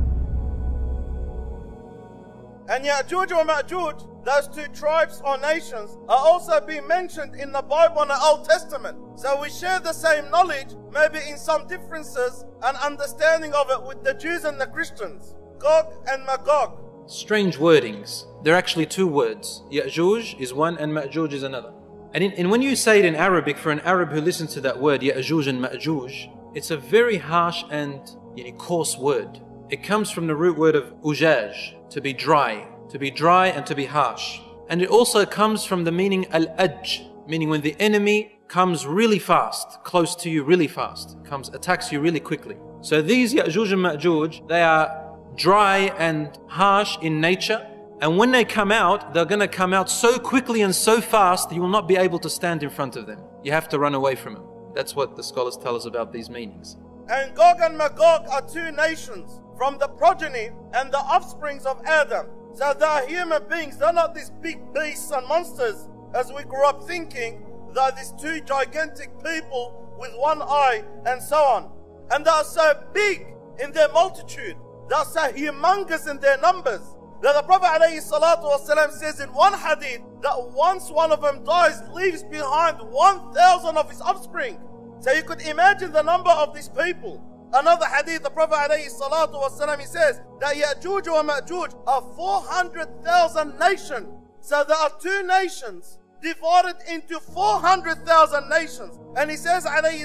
And Ya'juj or Ma'juj, those two tribes or nations, are also being mentioned in the Bible and the Old Testament. So we share the same knowledge, maybe in some differences and understanding of it with the Jews and the Christians. Gog and Magog. Strange wordings. They're actually two words. Ya'juj is one and Ma'juj is another. And, in, and when you say it in Arabic, for an Arab who listens to that word, Ya'juj and Ma'juj, it's a very harsh and you know, coarse word. It comes from the root word of ujaj, to be dry, to be dry and to be harsh. And it also comes from the meaning al-ajj, meaning when the enemy comes really fast, close to you really fast, comes, attacks you really quickly. So these Ya'juj and Ma'juj, they are dry and harsh in nature. And when they come out, they're going to come out so quickly and so fast, you will not be able to stand in front of them. You have to run away from them. That's what the scholars tell us about these meanings. And Gog and Magog are two nations from the progeny and the offsprings of Adam. So they are human beings. They're not these big beasts and monsters as we grew up thinking. They are these two gigantic people with one eye and so on. And they are so big in their multitude. They are so humongous in their numbers. That the Prophet ﷺ says in one hadith that once one of them dies, leaves behind one thousand of his offspring. So you could imagine the number of these people. Another hadith, the Prophet ﷺ, he says that Ya'juj and Ma'juj are four hundred thousand nations. So there are two nations divided into four hundred thousand nations. And he says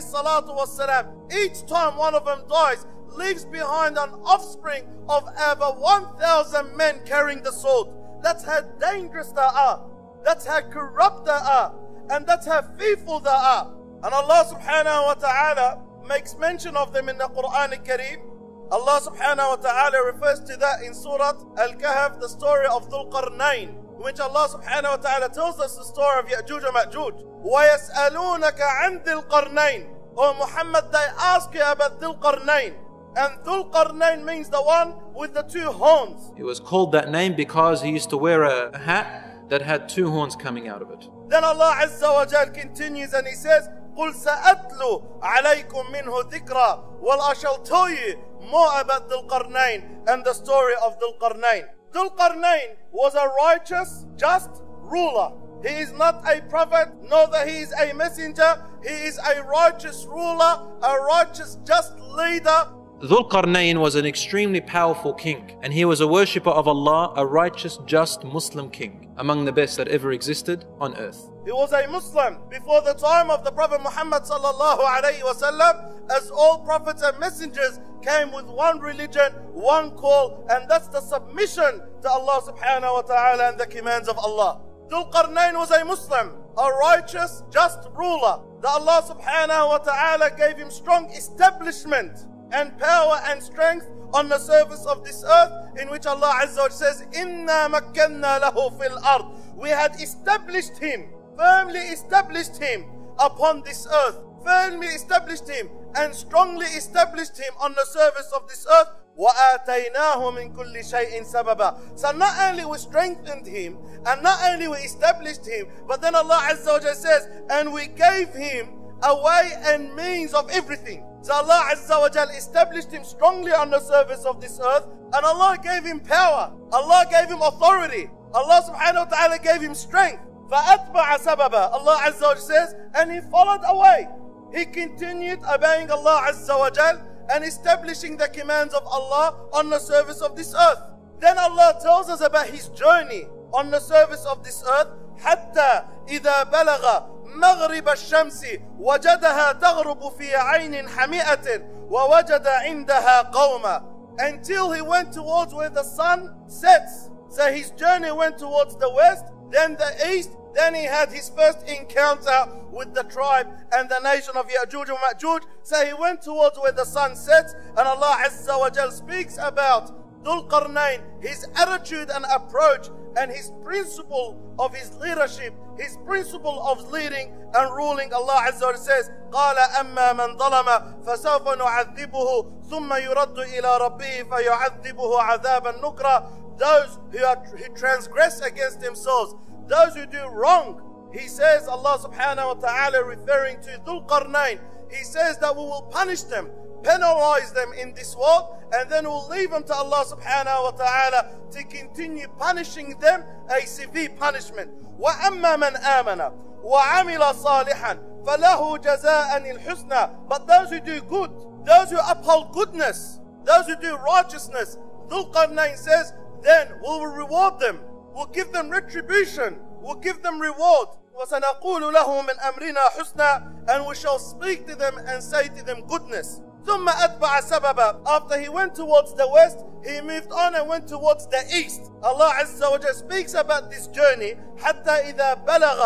ﷺ, each time one of them dies, leaves behind an offspring of over one thousand men carrying the sword. That's how dangerous they are. That's how corrupt they are. And that's how fearful they are. And Allah subhanahu wa ta'ala makes mention of them in the Quran al-Kareem. Allah subhanahu wa ta'ala refers to that in Surah Al-Kahf, the story of Dhul Qarnayn, in which Allah subhanahu wa ta'ala tells us the story of Ya'juj and Ma'juj. وَيَسْأَلُونَكَ عَنْ ذِي الْقَرْنَيْنِ Oh Muhammad, they ask you about Dhul Qarnayn. And Dhul Qarnayn means the one with the two horns. He was called that name because he used to wear a hat that had two horns coming out of it. Then Allah Azza wa Jal continues and He says, قُلْ سَأَتْلُ عَلَيْكُم مِّنْهُ ذِكْرًا Well, I shall tell you more about Dhul Qarnayn and the story of Dhul Qarnayn. Dhul Qarnayn was a righteous, just ruler. He is not a prophet, nor that he is a messenger. He is a righteous ruler, a righteous, just leader. Dhul Qarnayn was an extremely powerful king, and he was a worshipper of Allah, a righteous, just Muslim king, among the best that ever existed on earth. He was a Muslim before the time of the Prophet Muhammad sallallahu alayhi wasallam, as all prophets and messengers came with one religion, one call, and that's the submission to Allah subhanahu wa ta'ala and the commands of Allah. Dhul Qarnayn was a Muslim, a righteous, just ruler. That Allah subhanahu wa ta'ala gave him strong establishment and power and strength on the surface of this earth, in which Allah Azza wa Jalla says, Inna makkanna lahu fil ard. We had established him, firmly established him upon this earth, firmly established him and strongly established him on the surface of this earth. وَآتَيْنَاهُ مِنْ كُلِّ شَيْءٍ سَبَبًا. So not only we strengthened him, and not only we established him, but then Allah Azza wa Jalla says, and we gave him a way and means of everything. So Allah Azza wa Jal established him strongly on the surface of this earth, and Allah gave him power. Allah gave him authority. Allah subhanahu wa ta'ala gave him strength. فَأَتْبَعَ سَبَبًا. Allah Azza wa Jal says, and he followed away. He continued obeying Allah Azza wa Jal and establishing the commands of Allah on the surface of this earth. Then Allah tells us about his journey on the surface of this earth. حَتَّى إِذَا بَلَغَ مغرب الشمس وجدها تغرب في عين حمئة ووجد عندها قوما. Until he went towards where the sun sets. So his journey went towards the west, then the east, then he had his first encounter with the tribe and the nation of Ya'juj and Ma'juj. So he went towards where the sun sets, and Allah Azza wa Jal speaks about Dhul Qarnayn, his attitude and approach, and his principle of his leadership, his principle of leading and ruling. Allah Azza wa Jalla says, قَالَ أَمَّا مَنْ ظَلَمَ فَسَوْفَ نُعَذِّبُهُ ثُمَّ يُرَدُّ إِلَىٰ رَبِّهِ فَيُعَذِّبُهُ عَذَابًا نُكْرًا. Those who, are, who transgress against themselves, those who do wrong, he says, Allah subhanahu wa ta'ala referring to Dhul Qarnayn, he says that we will punish them, penalize them in this world, and then we'll leave them to Allah subhanahu wa ta'ala to continue punishing them a severe punishment. وَأَمَّا مَنْ آمَنَ وَعَمِلَ صَالِحًا فَلَهُ جَزَاءً الْحُسْنَى. But those who do good, those who uphold goodness, those who do righteousness, Dhul Qarnayn says, then we'll reward them, we'll give them retribution, we'll give them reward. وَسَنَقُولُ لَهُ مِنْ أَمْرِنَا حُسْنًا. And we shall speak to them and say to them goodness. ثُمَّ أَتْبَعَ سَبَبًا. After he went towards the west, he moved on and went towards the east. Allah Azza wa Jalla speaks about this journey. حَتَّى إِذَا بَلَغَ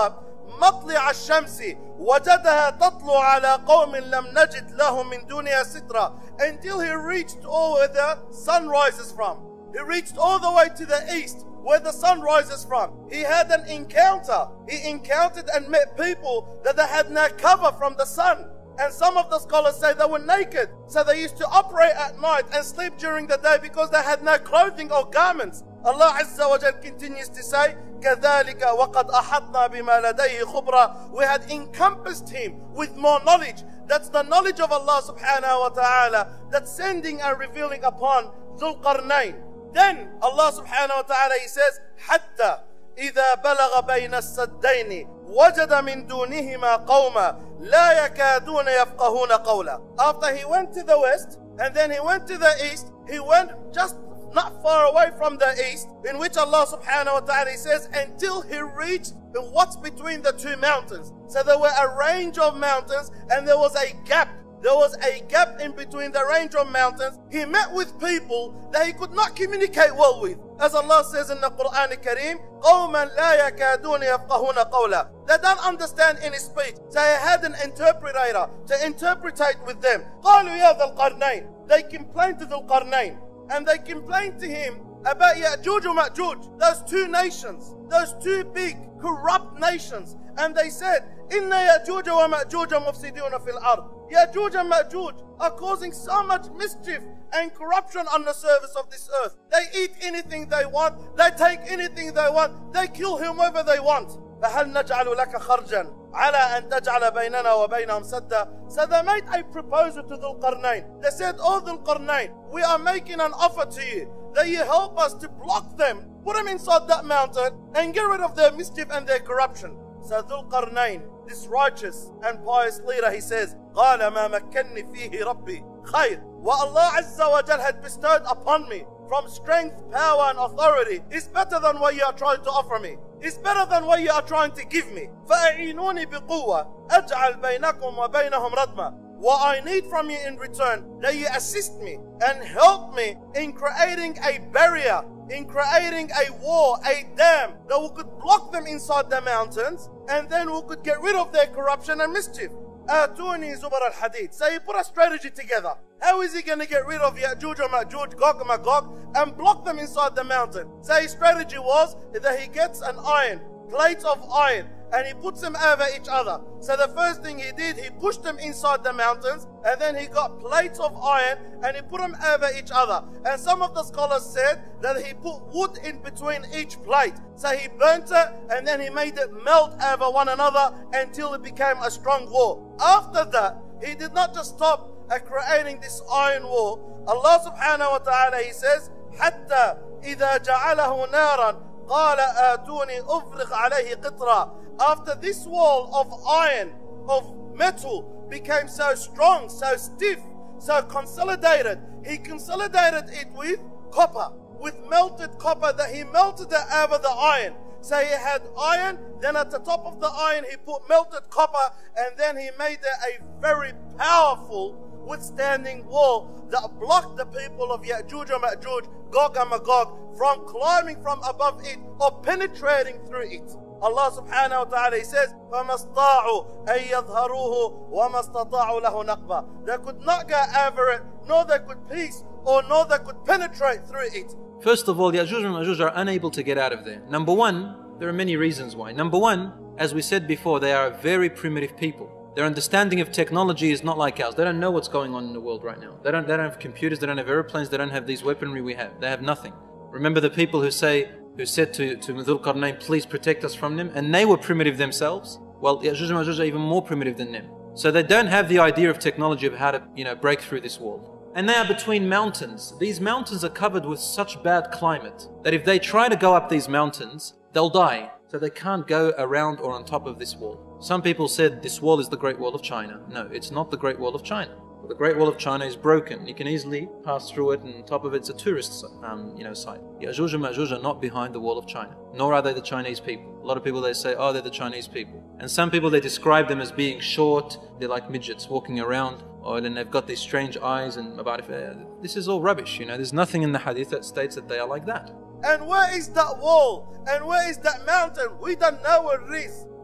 مطلع الشمس وجدها تطلع على قوم لم نجد لهم من دونها سترا, until he reached all where the sun rises from. He reached all the way to the east where the sun rises from. He had an encounter. He encountered and met people that they had no cover from the sun. And some of the scholars say they were naked. So they used to operate at night and sleep during the day because they had no clothing or garments. Allah Azza wa Jal continues to say, كَذَلِكَ وَقَدْ أَحَطْنَا بِمَا لَدَيْهِ خُبْرًا. We had encompassed him with more knowledge. That's the knowledge of Allah subhanahu wa ta'ala that's sending and revealing upon Dhul Qarnayn. Then Allah subhanahu wa ta'ala, he says, حَتَّى إِذَا بَلَغَ بَيْنَ السَّدَّيْنِ وَجَدَ مِن دُونِهِمَا قَوْمًا لَا يَكَادُونَ يَفْقَهُونَ قَوْلًا. After he went to the west and then he went to the east, he went just not far away from the east, in which Allah subhanahu wa ta'ala says, until he reached what's between the two mountains. So there were a range of mountains and there was a gap. There was a gap in between the range of mountains. He met with people that he could not communicate well with. As Allah says in the Quran Kareem, قَوْمًا لَا يَكَادُونَ يَفْقَهُونَ قَوْلًا. They don't understand any speech. So he had an interpreter to interpretate with them. قَالُوا يَا ذَا الْقَرْنَيْنِ. They complained to Dhul Qarnayn. And they complained to him about Ya'juj and Ma'juj, those two nations, those two big corrupt nations. And they said, Inna Ya'juj wa Ma'juj mufsiduna fil ard. Ya'juj and Ma'juj are causing so much mischief and corruption on the surface of this earth. They eat anything they want, they take anything they want, they kill whomever they want. فَهَلْ نَجْعَلُ لَكَ خَرْجًا عَلَىٰ أَن تَجْعَلَ بَيْنَنَا وَبَيْنَهُمْ سَدًّا. So they made a proposal to Dhul Qarnayn. They said, Oh Dhul Qarnayn, we are making an offer to you that you help us to block them, put them inside that mountain and get rid of their mischief and their corruption. So Dhul Qarnayn, this righteous and pious leader, he says, قَالَ مَا مَكَّنِّي فِيهِ رَبِّي خَيْرٌ. What Allah Azza wa Jal had bestowed upon me from strength, power and authority is better than what you are trying to offer me. It's better than what you are trying to give me. فَأَعِينُونِي بِقُوَّةٍ أَجْعَلْ بَيْنَكُمْ وَبَيْنَهُمْ رَدْمًا. What I need from you in return, that you assist me and help me in creating a barrier, in creating a wall, a dam, that we could block them inside the mountains, and then we could get rid of their corruption and mischief. آتوني زبر الحديد. So he put a strategy together. How is he going to get rid of Ya'juj and Ma'juj, Gog and Magog, and block them inside the mountain? So his strategy was that he gets an iron, plates of iron, and he puts them over each other. So the first thing he did, he pushed them inside the mountains, and then he got plates of iron and he put them over each other. And some of the scholars said that he put wood in between each plate. So he burnt it and then he made it melt over one another until it became a strong wall. After that, he did not just stop at creating this iron wall. Allah subhanahu wa ta'ala, he says, حتى إذا جعله نارا قال آتوني أفرغ عليه قطرا. After this wall of iron, of metal, became so strong, so stiff, so consolidated, he consolidated it with copper, with melted copper, that he melted it over the iron. So he had iron, then at the top of the iron he put melted copper, and then he made it a very powerful, withstanding wall that blocked the people of Ya'juj and Ma'juj, Gog and Magog, from climbing from above it or penetrating through it. Allah subhanahu wa ta'ala, he says, فَمَا اسْطَاعُوا أَن يَظْهَرُوهُ وَمَا اسْتَطَاعُوا لَهُ نَقْبًا. They could not go over it, nor they could pierce, or nor they could penetrate through it. First of all, Ya'juj and Ma'juj are unable to get out of there. Number one, there are many reasons why. Number one, as we said before, they are very primitive people. Their understanding of technology is not like ours. They don't know what's going on in the world right now. They don't, they don't have computers, they don't have airplanes, they don't have these weaponry we have. They have nothing. Remember the people who say, who said to, to Dhul Qarnayn, please protect us from them, and they were primitive themselves. Well, Ya'juj and Ma'juj are even more primitive than them. So they don't have the idea of technology of how to, you know, break through this wall. And they are between mountains. These mountains are covered with such bad climate that if they try to go up these mountains, they'll die. So they can't go around or on top of this wall. Some people said this wall is the Great Wall of China. No, it's not the Great Wall of China. The Great Wall of China is broken. You can easily pass through it, and on top of it, it's a tourist um, you know, site. Ya'juj and Ma'juj are not behind the Wall of China, nor are they the Chinese people. A lot of people, they say, oh, they're the Chinese people. And some people, they describe them as being short. They're like midgets walking around, or then they've got these strange eyes. And about if uh, this is all rubbish. You know, there's nothing in the hadith that states that they are like that. And where is that wall? And where is that mountain? We don't know where it is.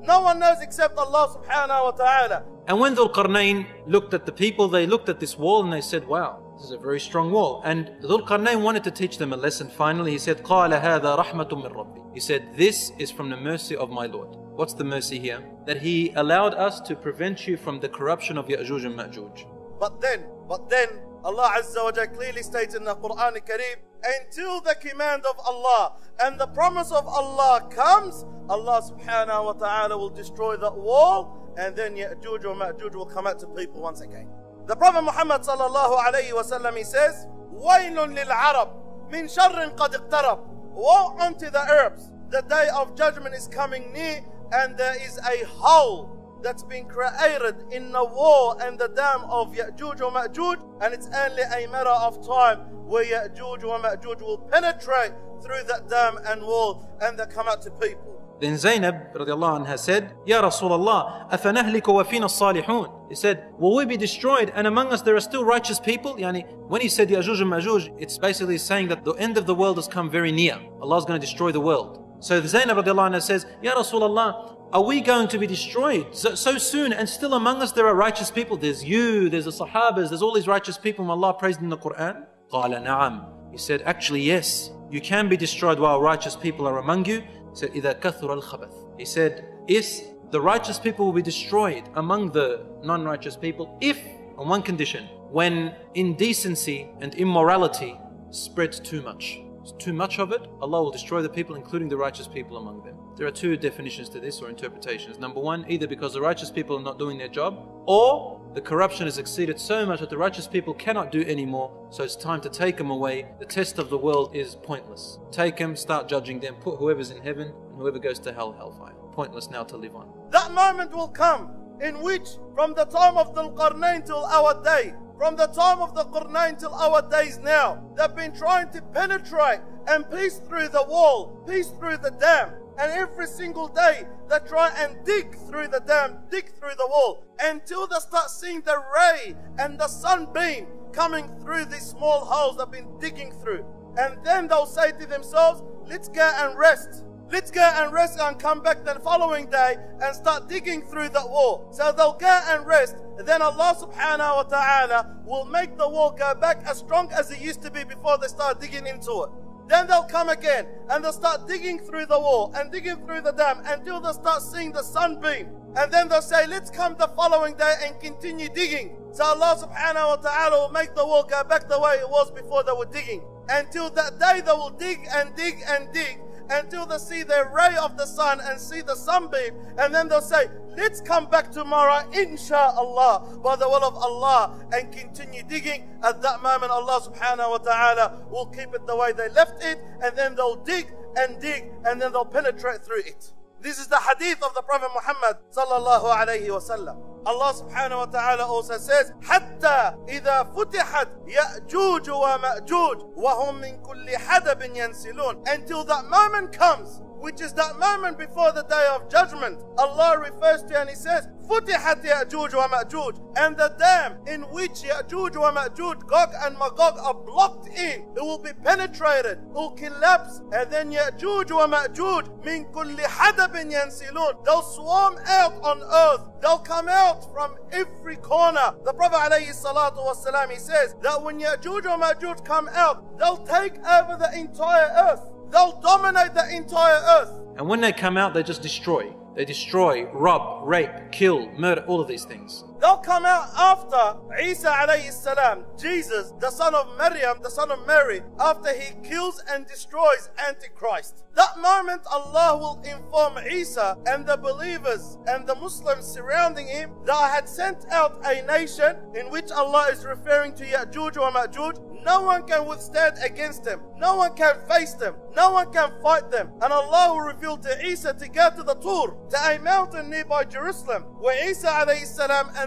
No one knows except Allah subhanahu wa ta'ala. And when Dhul Qarnayn looked at the people, they looked at this wall and they said, wow, this is a very strong wall. And Dhul Qarnayn wanted to teach them a lesson. Finally, he said, قَالَ هَذَا رَحْمَةٌ مِّن رَبِّي. He said, this is from the mercy of my Lord. What's the mercy here? That He allowed us to prevent you from the corruption of Ya'juj and Ma'juj. But then, but then, Allah Azza wa Jalla clearly states in the Quran Kareem, until the command of Allah and the promise of Allah comes, Allah subhanahu wa ta'ala will destroy that wall, and then Ya'juj or Ma'juj will come out to people once again. The Prophet Muhammad sallallahu alayhi wa sallam, he says, وَيْلٌ لِلْعَرَبِ مِنْ شَرٍ قَدْ اقْتَرَبْ. Woe unto the Arabs, the day of judgment is coming near, and there is a hole that's been created in the wall and the dam of Ya'juj or Ma'juj, and it's only a matter of time where Ya'juj or Ma'juj will penetrate through that dam and wall, and they come out to people. Then Zainab radiallahu anha said, Ya Rasulullah, أَفَنَهْلِكُ وَفِينَ الصَّالِحُونَ. He said, will we be destroyed and among us there are still righteous people? Yani, when he said Ya'juj and Ma'juj, it's basically saying that the end of the world has come very near. Allah is going to destroy the world. So Zainab radiallahu anha says, Ya Rasulullah, are we going to be destroyed so, so soon and still among us there are righteous people? There's you, there's the Sahabas, there's all these righteous people whom Allah praised in the Quran. قَالَ نَعَمْ. He said, actually yes, you can be destroyed while righteous people are among you. He said, إِذَا كَثُرَ الْخَبَثِ. He said, yes, the righteous people will be destroyed among the non-righteous people if, on one condition, when indecency and immorality spreads too much. Too much of it, Allah will destroy the people, including the righteous people among them. There are two definitions to this, or interpretations. Number one, either because the righteous people are not doing their job, or the corruption has exceeded so much that the righteous people cannot do anymore, so it's time to take them away. The test of the world is pointless. Take them, start judging them, put whoever's in heaven, and whoever goes to hell, hellfire. Pointless now to live on. That moment will come in which, from the time of Dhul Qarnayn till our day, from the time of the Qarnayn till our days now, they've been trying to penetrate and pierce through the wall, pierce through the dam. And every single day they try and dig through the dam, dig through the wall, until they start seeing the ray and the sunbeam coming through these small holes they've been digging through. And then they'll say to themselves, let's go and rest. Let's go and rest and come back the following day and start digging through the wall. So they'll go and rest. Then Allah subhanahu wa ta'ala will make the wall go back as strong as it used to be before they start digging into it. Then they'll come again and they'll start digging through the wall and digging through the dam until they start seeing the sunbeam. And then they'll say, let's come the following day and continue digging. So Allah subhanahu wa ta'ala will make the wall go back the way it was before they were digging. Until that day they will dig and dig and dig until they see the ray of the sun and see the sunbeam. And then they'll say, let's come back tomorrow, insha'Allah, by the will of Allah, and continue digging. At that moment, Allah subhanahu wa ta'ala will keep it the way they left it, and then they'll dig and dig, and then they'll penetrate through it. This is the hadith of the Prophet Muhammad sallallahu alayhi wa sallam. Allah subhanahu wa ta'ala also says, حَتَّى إِذَا فُتِحَتْ يَأْجُوجُ وَمَأْجُوجُ وَهُمْ مِنْ كُلِّ حَدَبٍ يَنْسِلُونَ. Until that moment comes, which is that moment before the day of judgment, Allah refers to and He says, فُتِحَتْ يَأْجُوجُ وَمَأْجُوجُ. And the dam in which Ya'juj wa Ma'juj, Gog and Magog are blocked in, it will be penetrated, it will collapse, and then Ya'juj wa Ma'juj min kulli hadabin yansilun. They'll swarm out on earth. They'll come out from every corner. The Prophet alayhi salatu wasalam, he says that when Ya'juj wa Ma'juj come out, they'll take over the entire earth. They'll dominate the entire earth. And when they come out, they just destroy. They destroy, rob, rape, kill, murder, all of these things. They'll come out after Isa alayhi salam, Jesus, the son of Maryam, the son of Mary, after he kills and destroys Antichrist. That moment Allah will inform Isa and the believers and the Muslims surrounding him that I had sent out a nation in which Allah is referring to Ya'juj wa Ma'juj. No one can withstand against them. No one can face them. No one can fight them. And Allah will reveal to Isa to go to the Tur, to a mountain nearby Jerusalem, where Isa alayhi salam and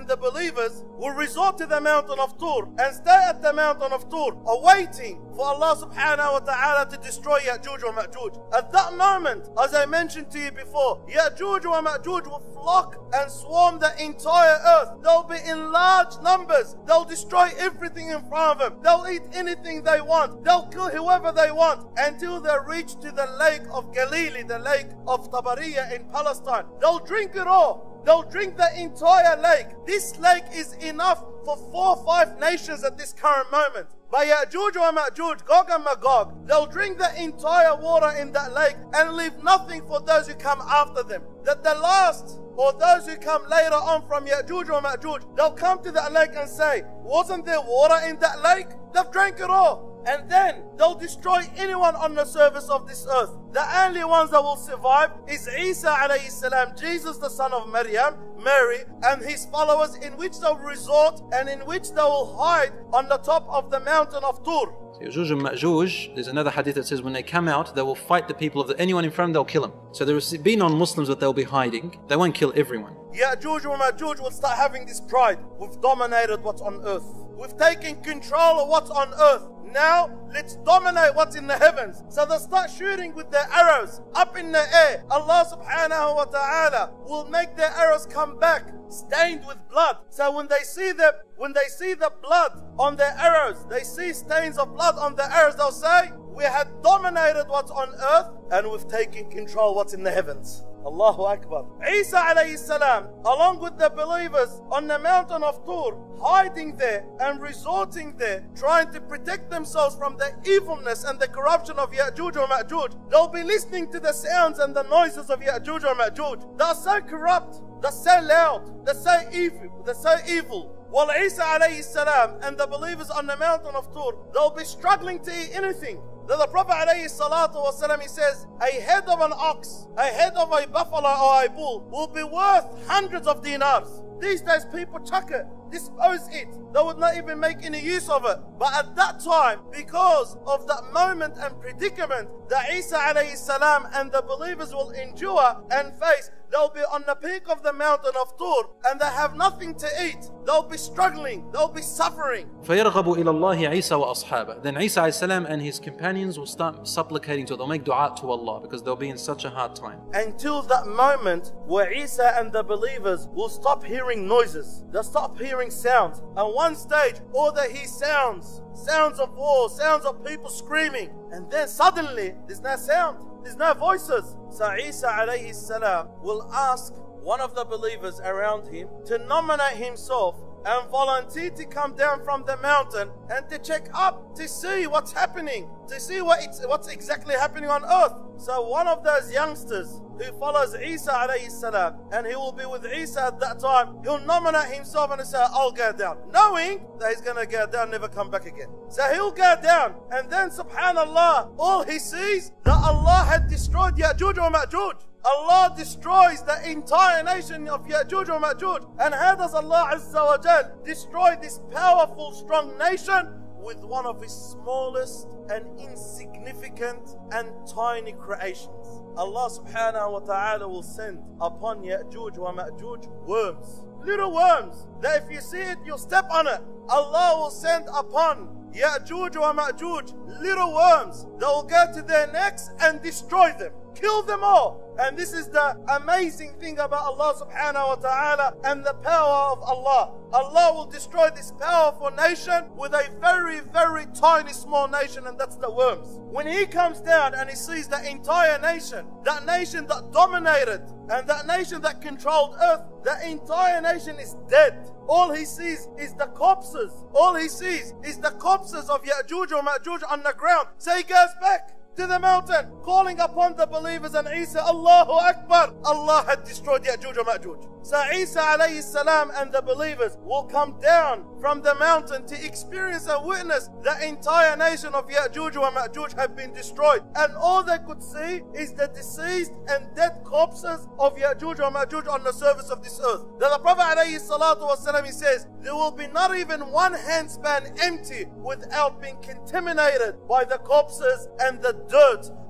and the believers will resort to the mountain of Tur and stay at the mountain of Tur, awaiting for Allah subhanahu wa ta'ala to destroy Ya'juj wa Ma'juj. At that moment, as I mentioned to you before, Ya'juj wa Ma'juj will flock and swarm the entire earth. They'll be in large numbers. They'll destroy everything in front of them. They'll eat anything they want. They'll kill whoever they want until they reach to the lake of Galilee, the lake of Tabariya in Palestine. They'll drink it all. They'll drink the entire lake. This lake is enough for four or five nations at this current moment. By Ya'juj wa Ma'juj, Gog and Magog, they'll drink the entire water in that lake and leave nothing for those who come after them. That the last, or those who come later on from Ya'juj wa Ma'juj, they'll come to that lake and say, wasn't there water in that lake? They've drank it all. And then they'll destroy anyone on the surface of this earth. The only ones that will survive is Isa alayhi salam, Jesus the son of Maryam, Mary, and his followers, in which they'll resort and in which they will hide on the top of the mountain of Tur. Ya'juj and Ma'juj, there's another hadith that says when they come out, they will fight the people of the, anyone in front of them, they'll kill them. So there will be non-Muslims that they'll be hiding. They won't kill everyone. Ya'juj and Ma'juj will start having this pride. We've dominated what's on earth. We've taken control of what's on earth. Now, let's dominate what's in the heavens. So they'll start shooting with their arrows up in the air. Allah subhanahu wa ta'ala will make their arrows come back stained with blood. So when they see the when they see the blood on their arrows, they see stains of blood on their arrows, they'll say, we had dominated what's on earth and we've taken control of what's in the heavens. Allahu Akbar. Isa alayhi salam, along with the believers on the mountain of Tur, hiding there and resorting there, trying to protect themselves from the evilness and the corruption of Ya'juj or Ma'juj. They'll be listening to the sounds and the noises of Ya'juj or Ma'juj. They're so corrupt, they're so loud, they're so evil, they're so evil. While Isa alayhi salam and the believers on the mountain of Tur, they'll be struggling to eat anything. That the Prophet alayhi salatu wasalam, he says, a head of an ox, a head of a buffalo or a bull will be worth hundreds of dinars. These days people chuck it, dispose it. They would not even make any use of it. But at that time, because of that moment and predicament that Isa alayhi salam and the believers will endure and face, they'll be on the peak of the mountain of Tur and they have nothing to eat. They'll be struggling, they'll be suffering. فَيَرْغَبُ إِلَى اللَّهِ عِيسَى وَأَصْحَابَهُ. Then Isa alayhi salam and his companions will start supplicating to Allah. They'll make dua to Allah because they'll be in such a hard time. Until that moment where Isa and the believers will stop hearing noises. They'll stop hearing sounds. At one stage, all they hear sounds. Sounds of war, sounds of people screaming. And then suddenly, there's no sound. There's no voices. So Isa alayhi salam will ask one of the believers around him to nominate himself and volunteer to come down from the mountain and to check up to see what's happening, to see what it's, what's exactly happening on earth. So one of those youngsters who follows Isa alayhi salam, and he will be with Isa at that time, he'll nominate himself and say, I'll go down, knowing that he's going to go down, never come back again. So he'll go down, and then subhanallah, all he sees that Allah had destroyed Ya'juj or Ma'juj. Allah destroys the entire nation of Ya'juj or Ma'juj. And how does Allah Azza wa Jal destroy this powerful, strong nation? With one of his smallest and insignificant and tiny creations. Allah subhanahu wa ta'ala will send upon Ya'juj wa Ma'juj worms. Little worms that if you see it, you'll step on it. Allah will send upon Ya'juj wa Ma'juj little worms that will go to their necks and destroy them. Kill them all. And this is the amazing thing about Allah subhanahu wa ta'ala and the power of Allah. Allah will destroy this powerful nation with a very, very tiny small nation, and that's the worms. When he comes down and he sees the entire nation, that nation that dominated and that nation that controlled earth, the entire nation is dead. All he sees is the corpses. All he sees is the corpses of Ya'juj or Ma'juj on the ground. So he goes back to the mountain, calling upon the believers and Isa, Allahu Akbar. Allah had destroyed Ya'juj or Ma'juj. So Isa alayhi salam and the believers will come down from the mountain to experience and witness the entire nation of Ya'juj or Ma'juj have been destroyed. And all they could see is the deceased and dead corpses of Ya'juj or Ma'juj on the surface of this earth. Then the Prophet alayhi salatu wasalam, he says, there will be not even one handspan empty without being contaminated by the corpses and the dirt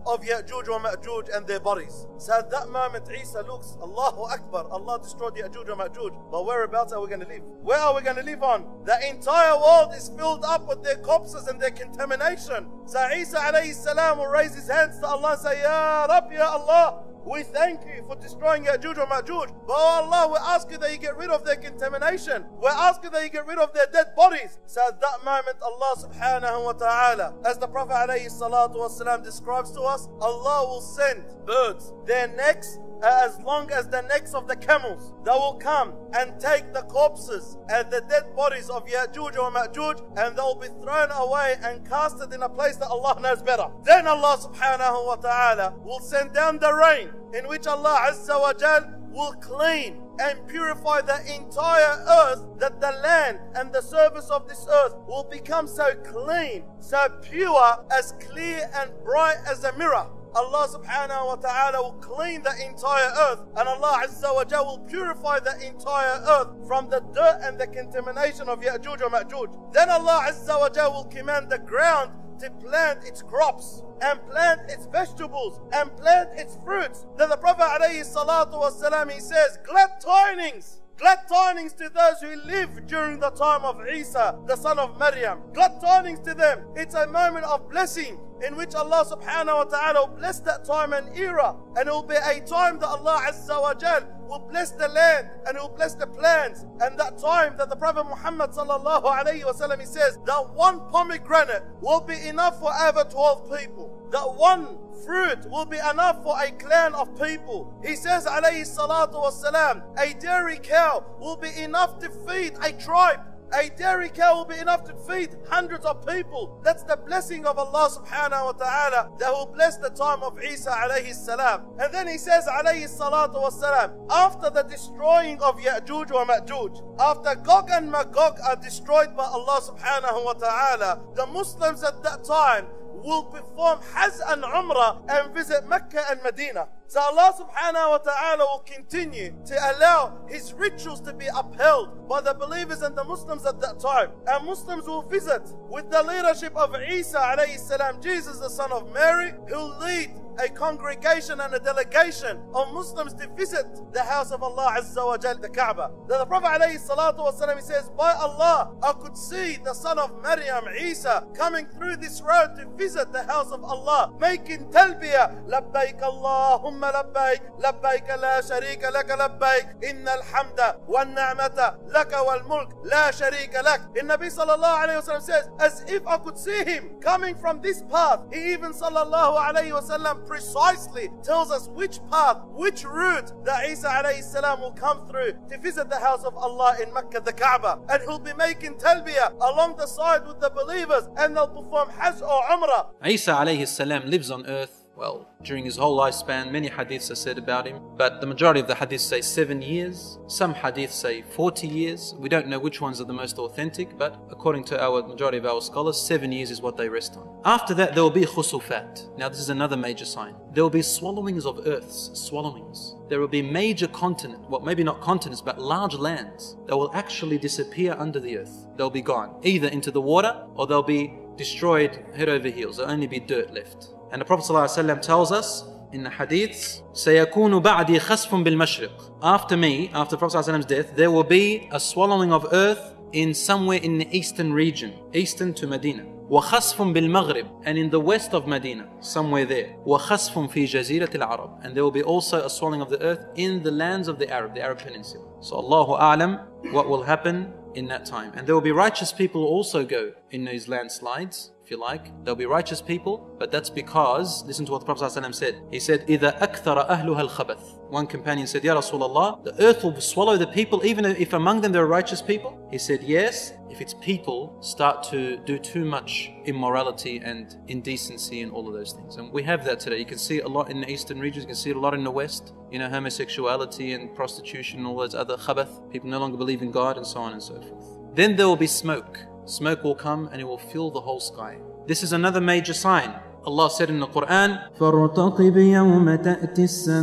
of Ya'juj wa Ma'juj and their bodies. So at that moment Isa looks, Allahu Akbar, Allah destroyed Ya'juj wa Ma'juj. But whereabouts are we going to live? Where are we going to live on? The entire world is filled up with their corpses and their contamination. So Isa alayhi salam will raise his hands to Allah and say, Ya Rabbi, Ya Allah, we thank you for destroying Ya'juj wa Ma'juj. But oh Allah, we ask you that you get rid of their contamination. We ask you that you get rid of their dead bodies. So at that moment, Allah subhanahu wa ta'ala, as the Prophet alayhi salatu wasalam describes to us, Allah will send birds, their necks as long as the necks of the camels. They will come and take the corpses and the dead bodies of Ya'juj wa Ma'juj, and they will be thrown away and casted in a place that Allah knows better. Then Allah subhanahu wa ta'ala will send down the rain, in which Allah Azza wa Jal will clean and purify the entire earth, that the land and the surface of this earth will become so clean, so pure, as clear and bright as a mirror. Allah subhanahu wa ta'ala will clean the entire earth, and Allah Azza wa Jal will purify the entire earth from the dirt and the contamination of Ya'juj wa Ma'juj. Then Allah Azza wa Jal will command the ground to plant its crops and plant its vegetables and plant its fruits. Then the Prophet alayhi salatu wasalam, he says, glad tidings, glad tidings to those who live during the time of Isa, the son of Maryam. Glad tidings to them. It's a moment of blessing in which Allah subhanahu wa ta'ala will bless that time and era, and it will be a time that Allah Azza wa Jal will bless the land and it will bless the plants. And that time that the Prophet Muhammad sallallahu alayhi wa sallam, he says that one pomegranate will be enough for over twelve people. That one fruit will be enough for a clan of people. He says alayhi salatu wasalam, a dairy cow will be enough to feed a tribe. A dairy cow will be enough to feed hundreds of people. That's the blessing of Allah subhanahu wa ta'ala that will bless the time of Isa alayhi salam. And then he says alayhi salatu wasalam, after the destroying of Ya'juj wa Ma'juj, after Gog and Magog are destroyed by Allah subhanahu wa ta'ala, the Muslims at that time will perform Hajj and Umrah and visit Mecca and Medina. So Allah subhanahu wa ta'ala will continue to allow His rituals to be upheld by the believers and the Muslims at that time. And Muslims will visit with the leadership of Isa alayhi salam, Jesus the son of Mary, who will lead a congregation and a delegation of Muslims to visit the house of Allah Azza wa Jal, the Kaaba. Then the Prophet alayhi salatu wasalam, he says, by Allah, I could see the son of Maryam, Isa, coming through this road to visit the house of Allah, making talbiyah, labbaik Allahumma labbaik, labbaik la sharika laka labbaik, inna al-hamda wa ni'mata laka wal mulk la sharika lak. In Nabi sallallahu alayhi wa sallam says, as if I could see him coming from this path. He even sallallahu alayhi wa sallam precisely tells us which path, which route that Isa alayhi salam will come through to visit the house of Allah in Mecca, the Kaaba. And he'll be making talbiyah along the side with the believers, and they'll perform Hajj or Umrah. Isa alayhi salam lives on earth. Well, during his whole lifespan, many hadiths are said about him, but the majority of the hadiths say seven years. Some hadiths say forty years. We don't know which ones are the most authentic, but according to our majority of our scholars, seven years is what they rest on. After that, there will be khusufat. Now, this is another major sign. There will be swallowings of earths, swallowings. There will be major continent, well, maybe not continents, but large lands that will actually disappear under the earth. They'll be gone, either into the water or they'll be destroyed head over heels. There'll only be dirt left. And the Prophet ﷺ tells us in the hadiths, سَيَكُونُ بَعْدِي خَسْفٌ بِالْمَشْرِقِ. After me, after the Prophet ﷺ's death, there will be a swallowing of earth in somewhere in the eastern region, eastern to Medina. وَخَسْفٌ بِالْمَغْرِبِ. And in the west of Medina, somewhere there. وَخَسْفٌ فِي جَزِيرَةِ الْعَرَبِ. And there will be also a swallowing of the earth in the lands of the Arab, the Arab Peninsula. So Allahu A'lam, what will happen in that time. And there will be righteous people who also go in these landslides, if you like. There'll be righteous people, but that's because, listen to what the Prophet ﷺ said. He said, إِذَا أَكْثَرَ أَهْلُهَا الْخَبَثِ. One companion said, Ya Rasulullah, the earth will swallow the people even if among them there are righteous people? He said, yes, if its people start to do too much immorality and indecency and all of those things. And we have that today. You can see it a lot in the eastern regions, you can see it a lot in the west. You know, homosexuality and prostitution and all those other khabath. People no longer believe in God and so on and so forth. Then there will be smoke. Smoke will come and it will fill the whole sky. This is another major sign. Allah said in the Quran, فَارْتَقِبْ يَوْمَ تَأْتِي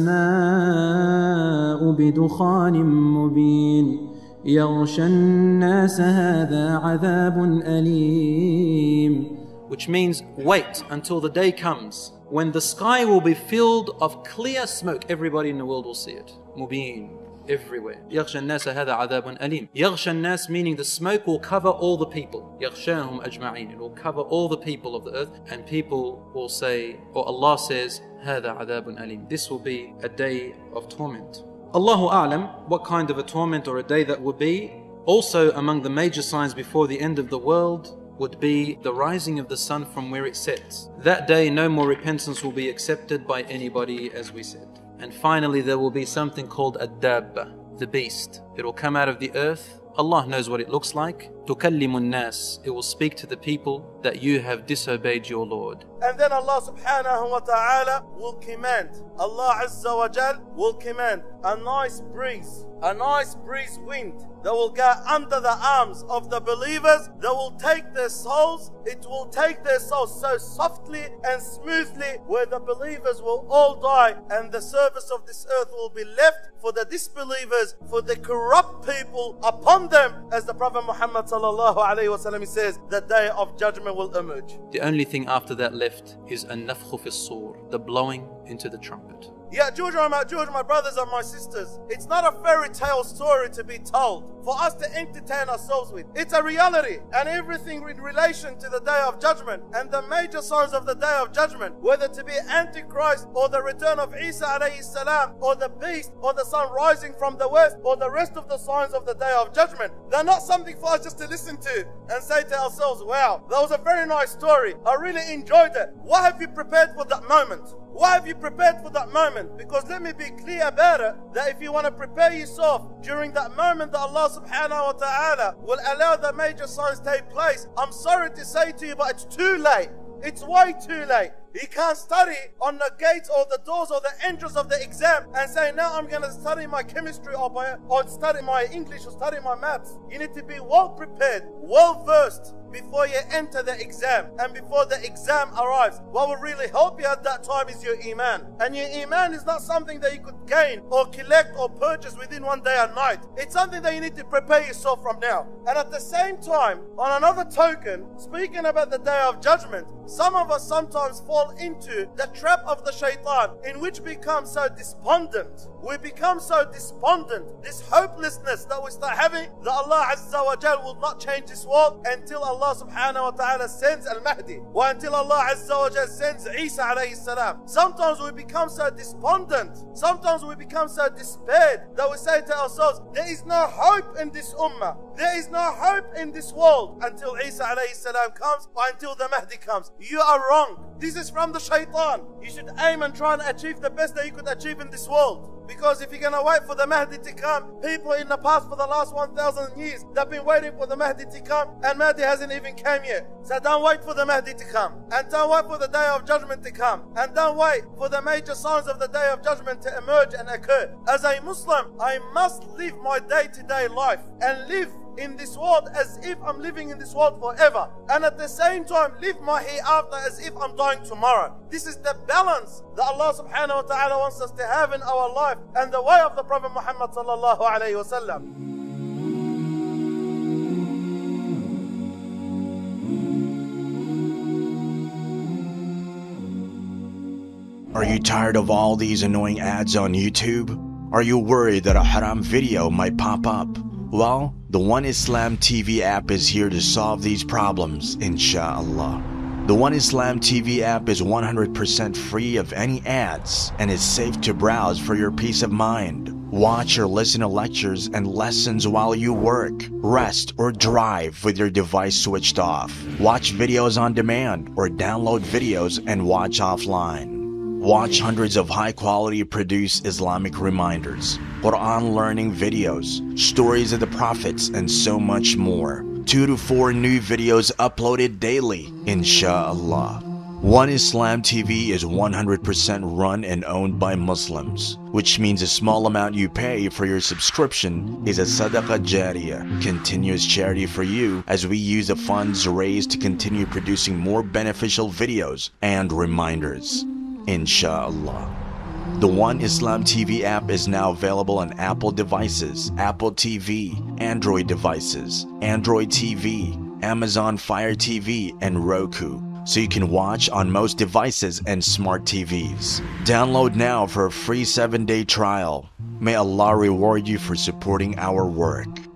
السَّمَاءُ بِدُخَانٍ مُبِينٍ يَغْشَى النَّاسَ هَذَا عَذَابٌ أَلِيمٌ which means wait until the day comes when the sky will be filled of clear smoke. Everybody in the world will see it. Mubin, everywhere. يغشى الناس هذا عذاب أليم. يغشى الناس meaning the smoke will cover all the people. يغشاهم أجمعين. It will cover all the people of the earth, and people will say, or Allah says, هذا عذاب أليم. This will be a day of torment. Allahu A'lam, what kind of a torment or a day that would be. Also among the major signs before the end of the world would be the rising of the sun from where it sets. That day no more repentance will be accepted by anybody, as we said. And finally there will be something called ad-dabba, the beast. It will come out of the earth. Allah knows what it looks like. تُكَلِّمُ النَّاسِ. It will speak to the people that you have disobeyed your Lord. And then Allah subhanahu wa ta'ala will command, Allah Azza wa Jal will command a nice breeze, a nice breeze wind that will go under the arms of the believers, that will take their souls, it will take their souls so softly and smoothly where the believers will all die and the surface of this earth will be left for the disbelievers, for the corrupt people upon them, as the Prophet Muhammad sallallahu alayhi wa sallam says, the day of judgment will emerge. The only thing after that left is an-nafkhu fi s-sur, the blowing into the trumpet. Ya'juj or Ma'juj, my brothers and my sisters, it's not a fairy tale story to be told for us to entertain ourselves with. It's a reality, and everything in relation to the day of judgment and the major signs of the day of judgment, whether to be Antichrist or the return of Isa alayhi salam or the beast or the sun rising from the west or the rest of the signs of the day of judgment, they're not something for us just to listen to and say to ourselves, wow, that was a very nice story, I really enjoyed it. What have you prepared for that moment? Why have you prepared for that moment? Because let me be clear about it, that if you want to prepare yourself during that moment that Allah subhanahu wa ta'ala will allow the major signs to take place, I'm sorry to say to you, but it's too late. It's way too late. You can't study on the gates or the doors or the entrance of the exam and say, now I'm going to study my chemistry or, my, or study my English or study my maths. You need to be well prepared, well versed before you enter the exam and before the exam arrives. What will really help you at that time is your iman. And your iman is not something that you could gain or collect or purchase within one day and night. It's something that you need to prepare yourself from now. And at the same time, on another token, speaking about the day of judgment, some of us sometimes fall into the trap of the shaitan, in which we become so despondent. We become so despondent, this hopelessness that we start having, that Allah Azza wa Jal will not change this world until Allah subhanahu wa ta'ala sends Al-Mahdi, or until Allah Azza wa Jal sends Isa alayhi salam. Sometimes we become so despondent, sometimes we become so despaired that we say to ourselves, there is no hope in this ummah, there is no hope in this world until Isa alayhi salam comes or until the Mahdi comes. You are wrong. This is from the shaitan. You should aim and try and achieve the best that you could achieve in this world. Because if you're going to wait for the Mahdi to come, people in the past for the last one thousand years, they've been waiting for the Mahdi to come, and Mahdi hasn't even come yet. So don't wait for the Mahdi to come. And don't wait for the day of judgment to come. And don't wait for the major signs of the day of judgment to emerge and occur. As a Muslim, I must live my day-to-day life and live in this world as if I'm living in this world forever, and at the same time live my hereafter as if I'm dying tomorrow. This is the balance that Allah subhanahu wa ta'ala wants us to have in our life, and the way of the Prophet Muhammad sallallahu alayhi wa sallam. Are you tired of all these annoying ads on YouTube? Are you worried that a haram video might pop up? Well, the One Islam T V app is here to solve these problems, inshallah. The One Islam T V app is one hundred percent free of any ads and is safe to browse for your peace of mind. Watch or listen to lectures and lessons while you work, rest, or drive with your device switched off. Watch videos on demand or download videos and watch offline. Watch hundreds of high-quality produced Islamic reminders, Quran learning videos, stories of the prophets, and so much more. Two to four new videos uploaded daily, inshallah. One Islam T V is one hundred percent run and owned by Muslims, which means a small amount you pay for your subscription is a sadaqah jariyah, continuous charity for you, as we use the funds raised to continue producing more beneficial videos and reminders, inshallah. The One Islam T V app is now available on Apple devices, Apple T V, Android devices, Android T V, Amazon Fire T V, and Roku. so you can watch on most devices and smart T Vs. Download now for a free seven day trial. May Allah reward you for supporting our work.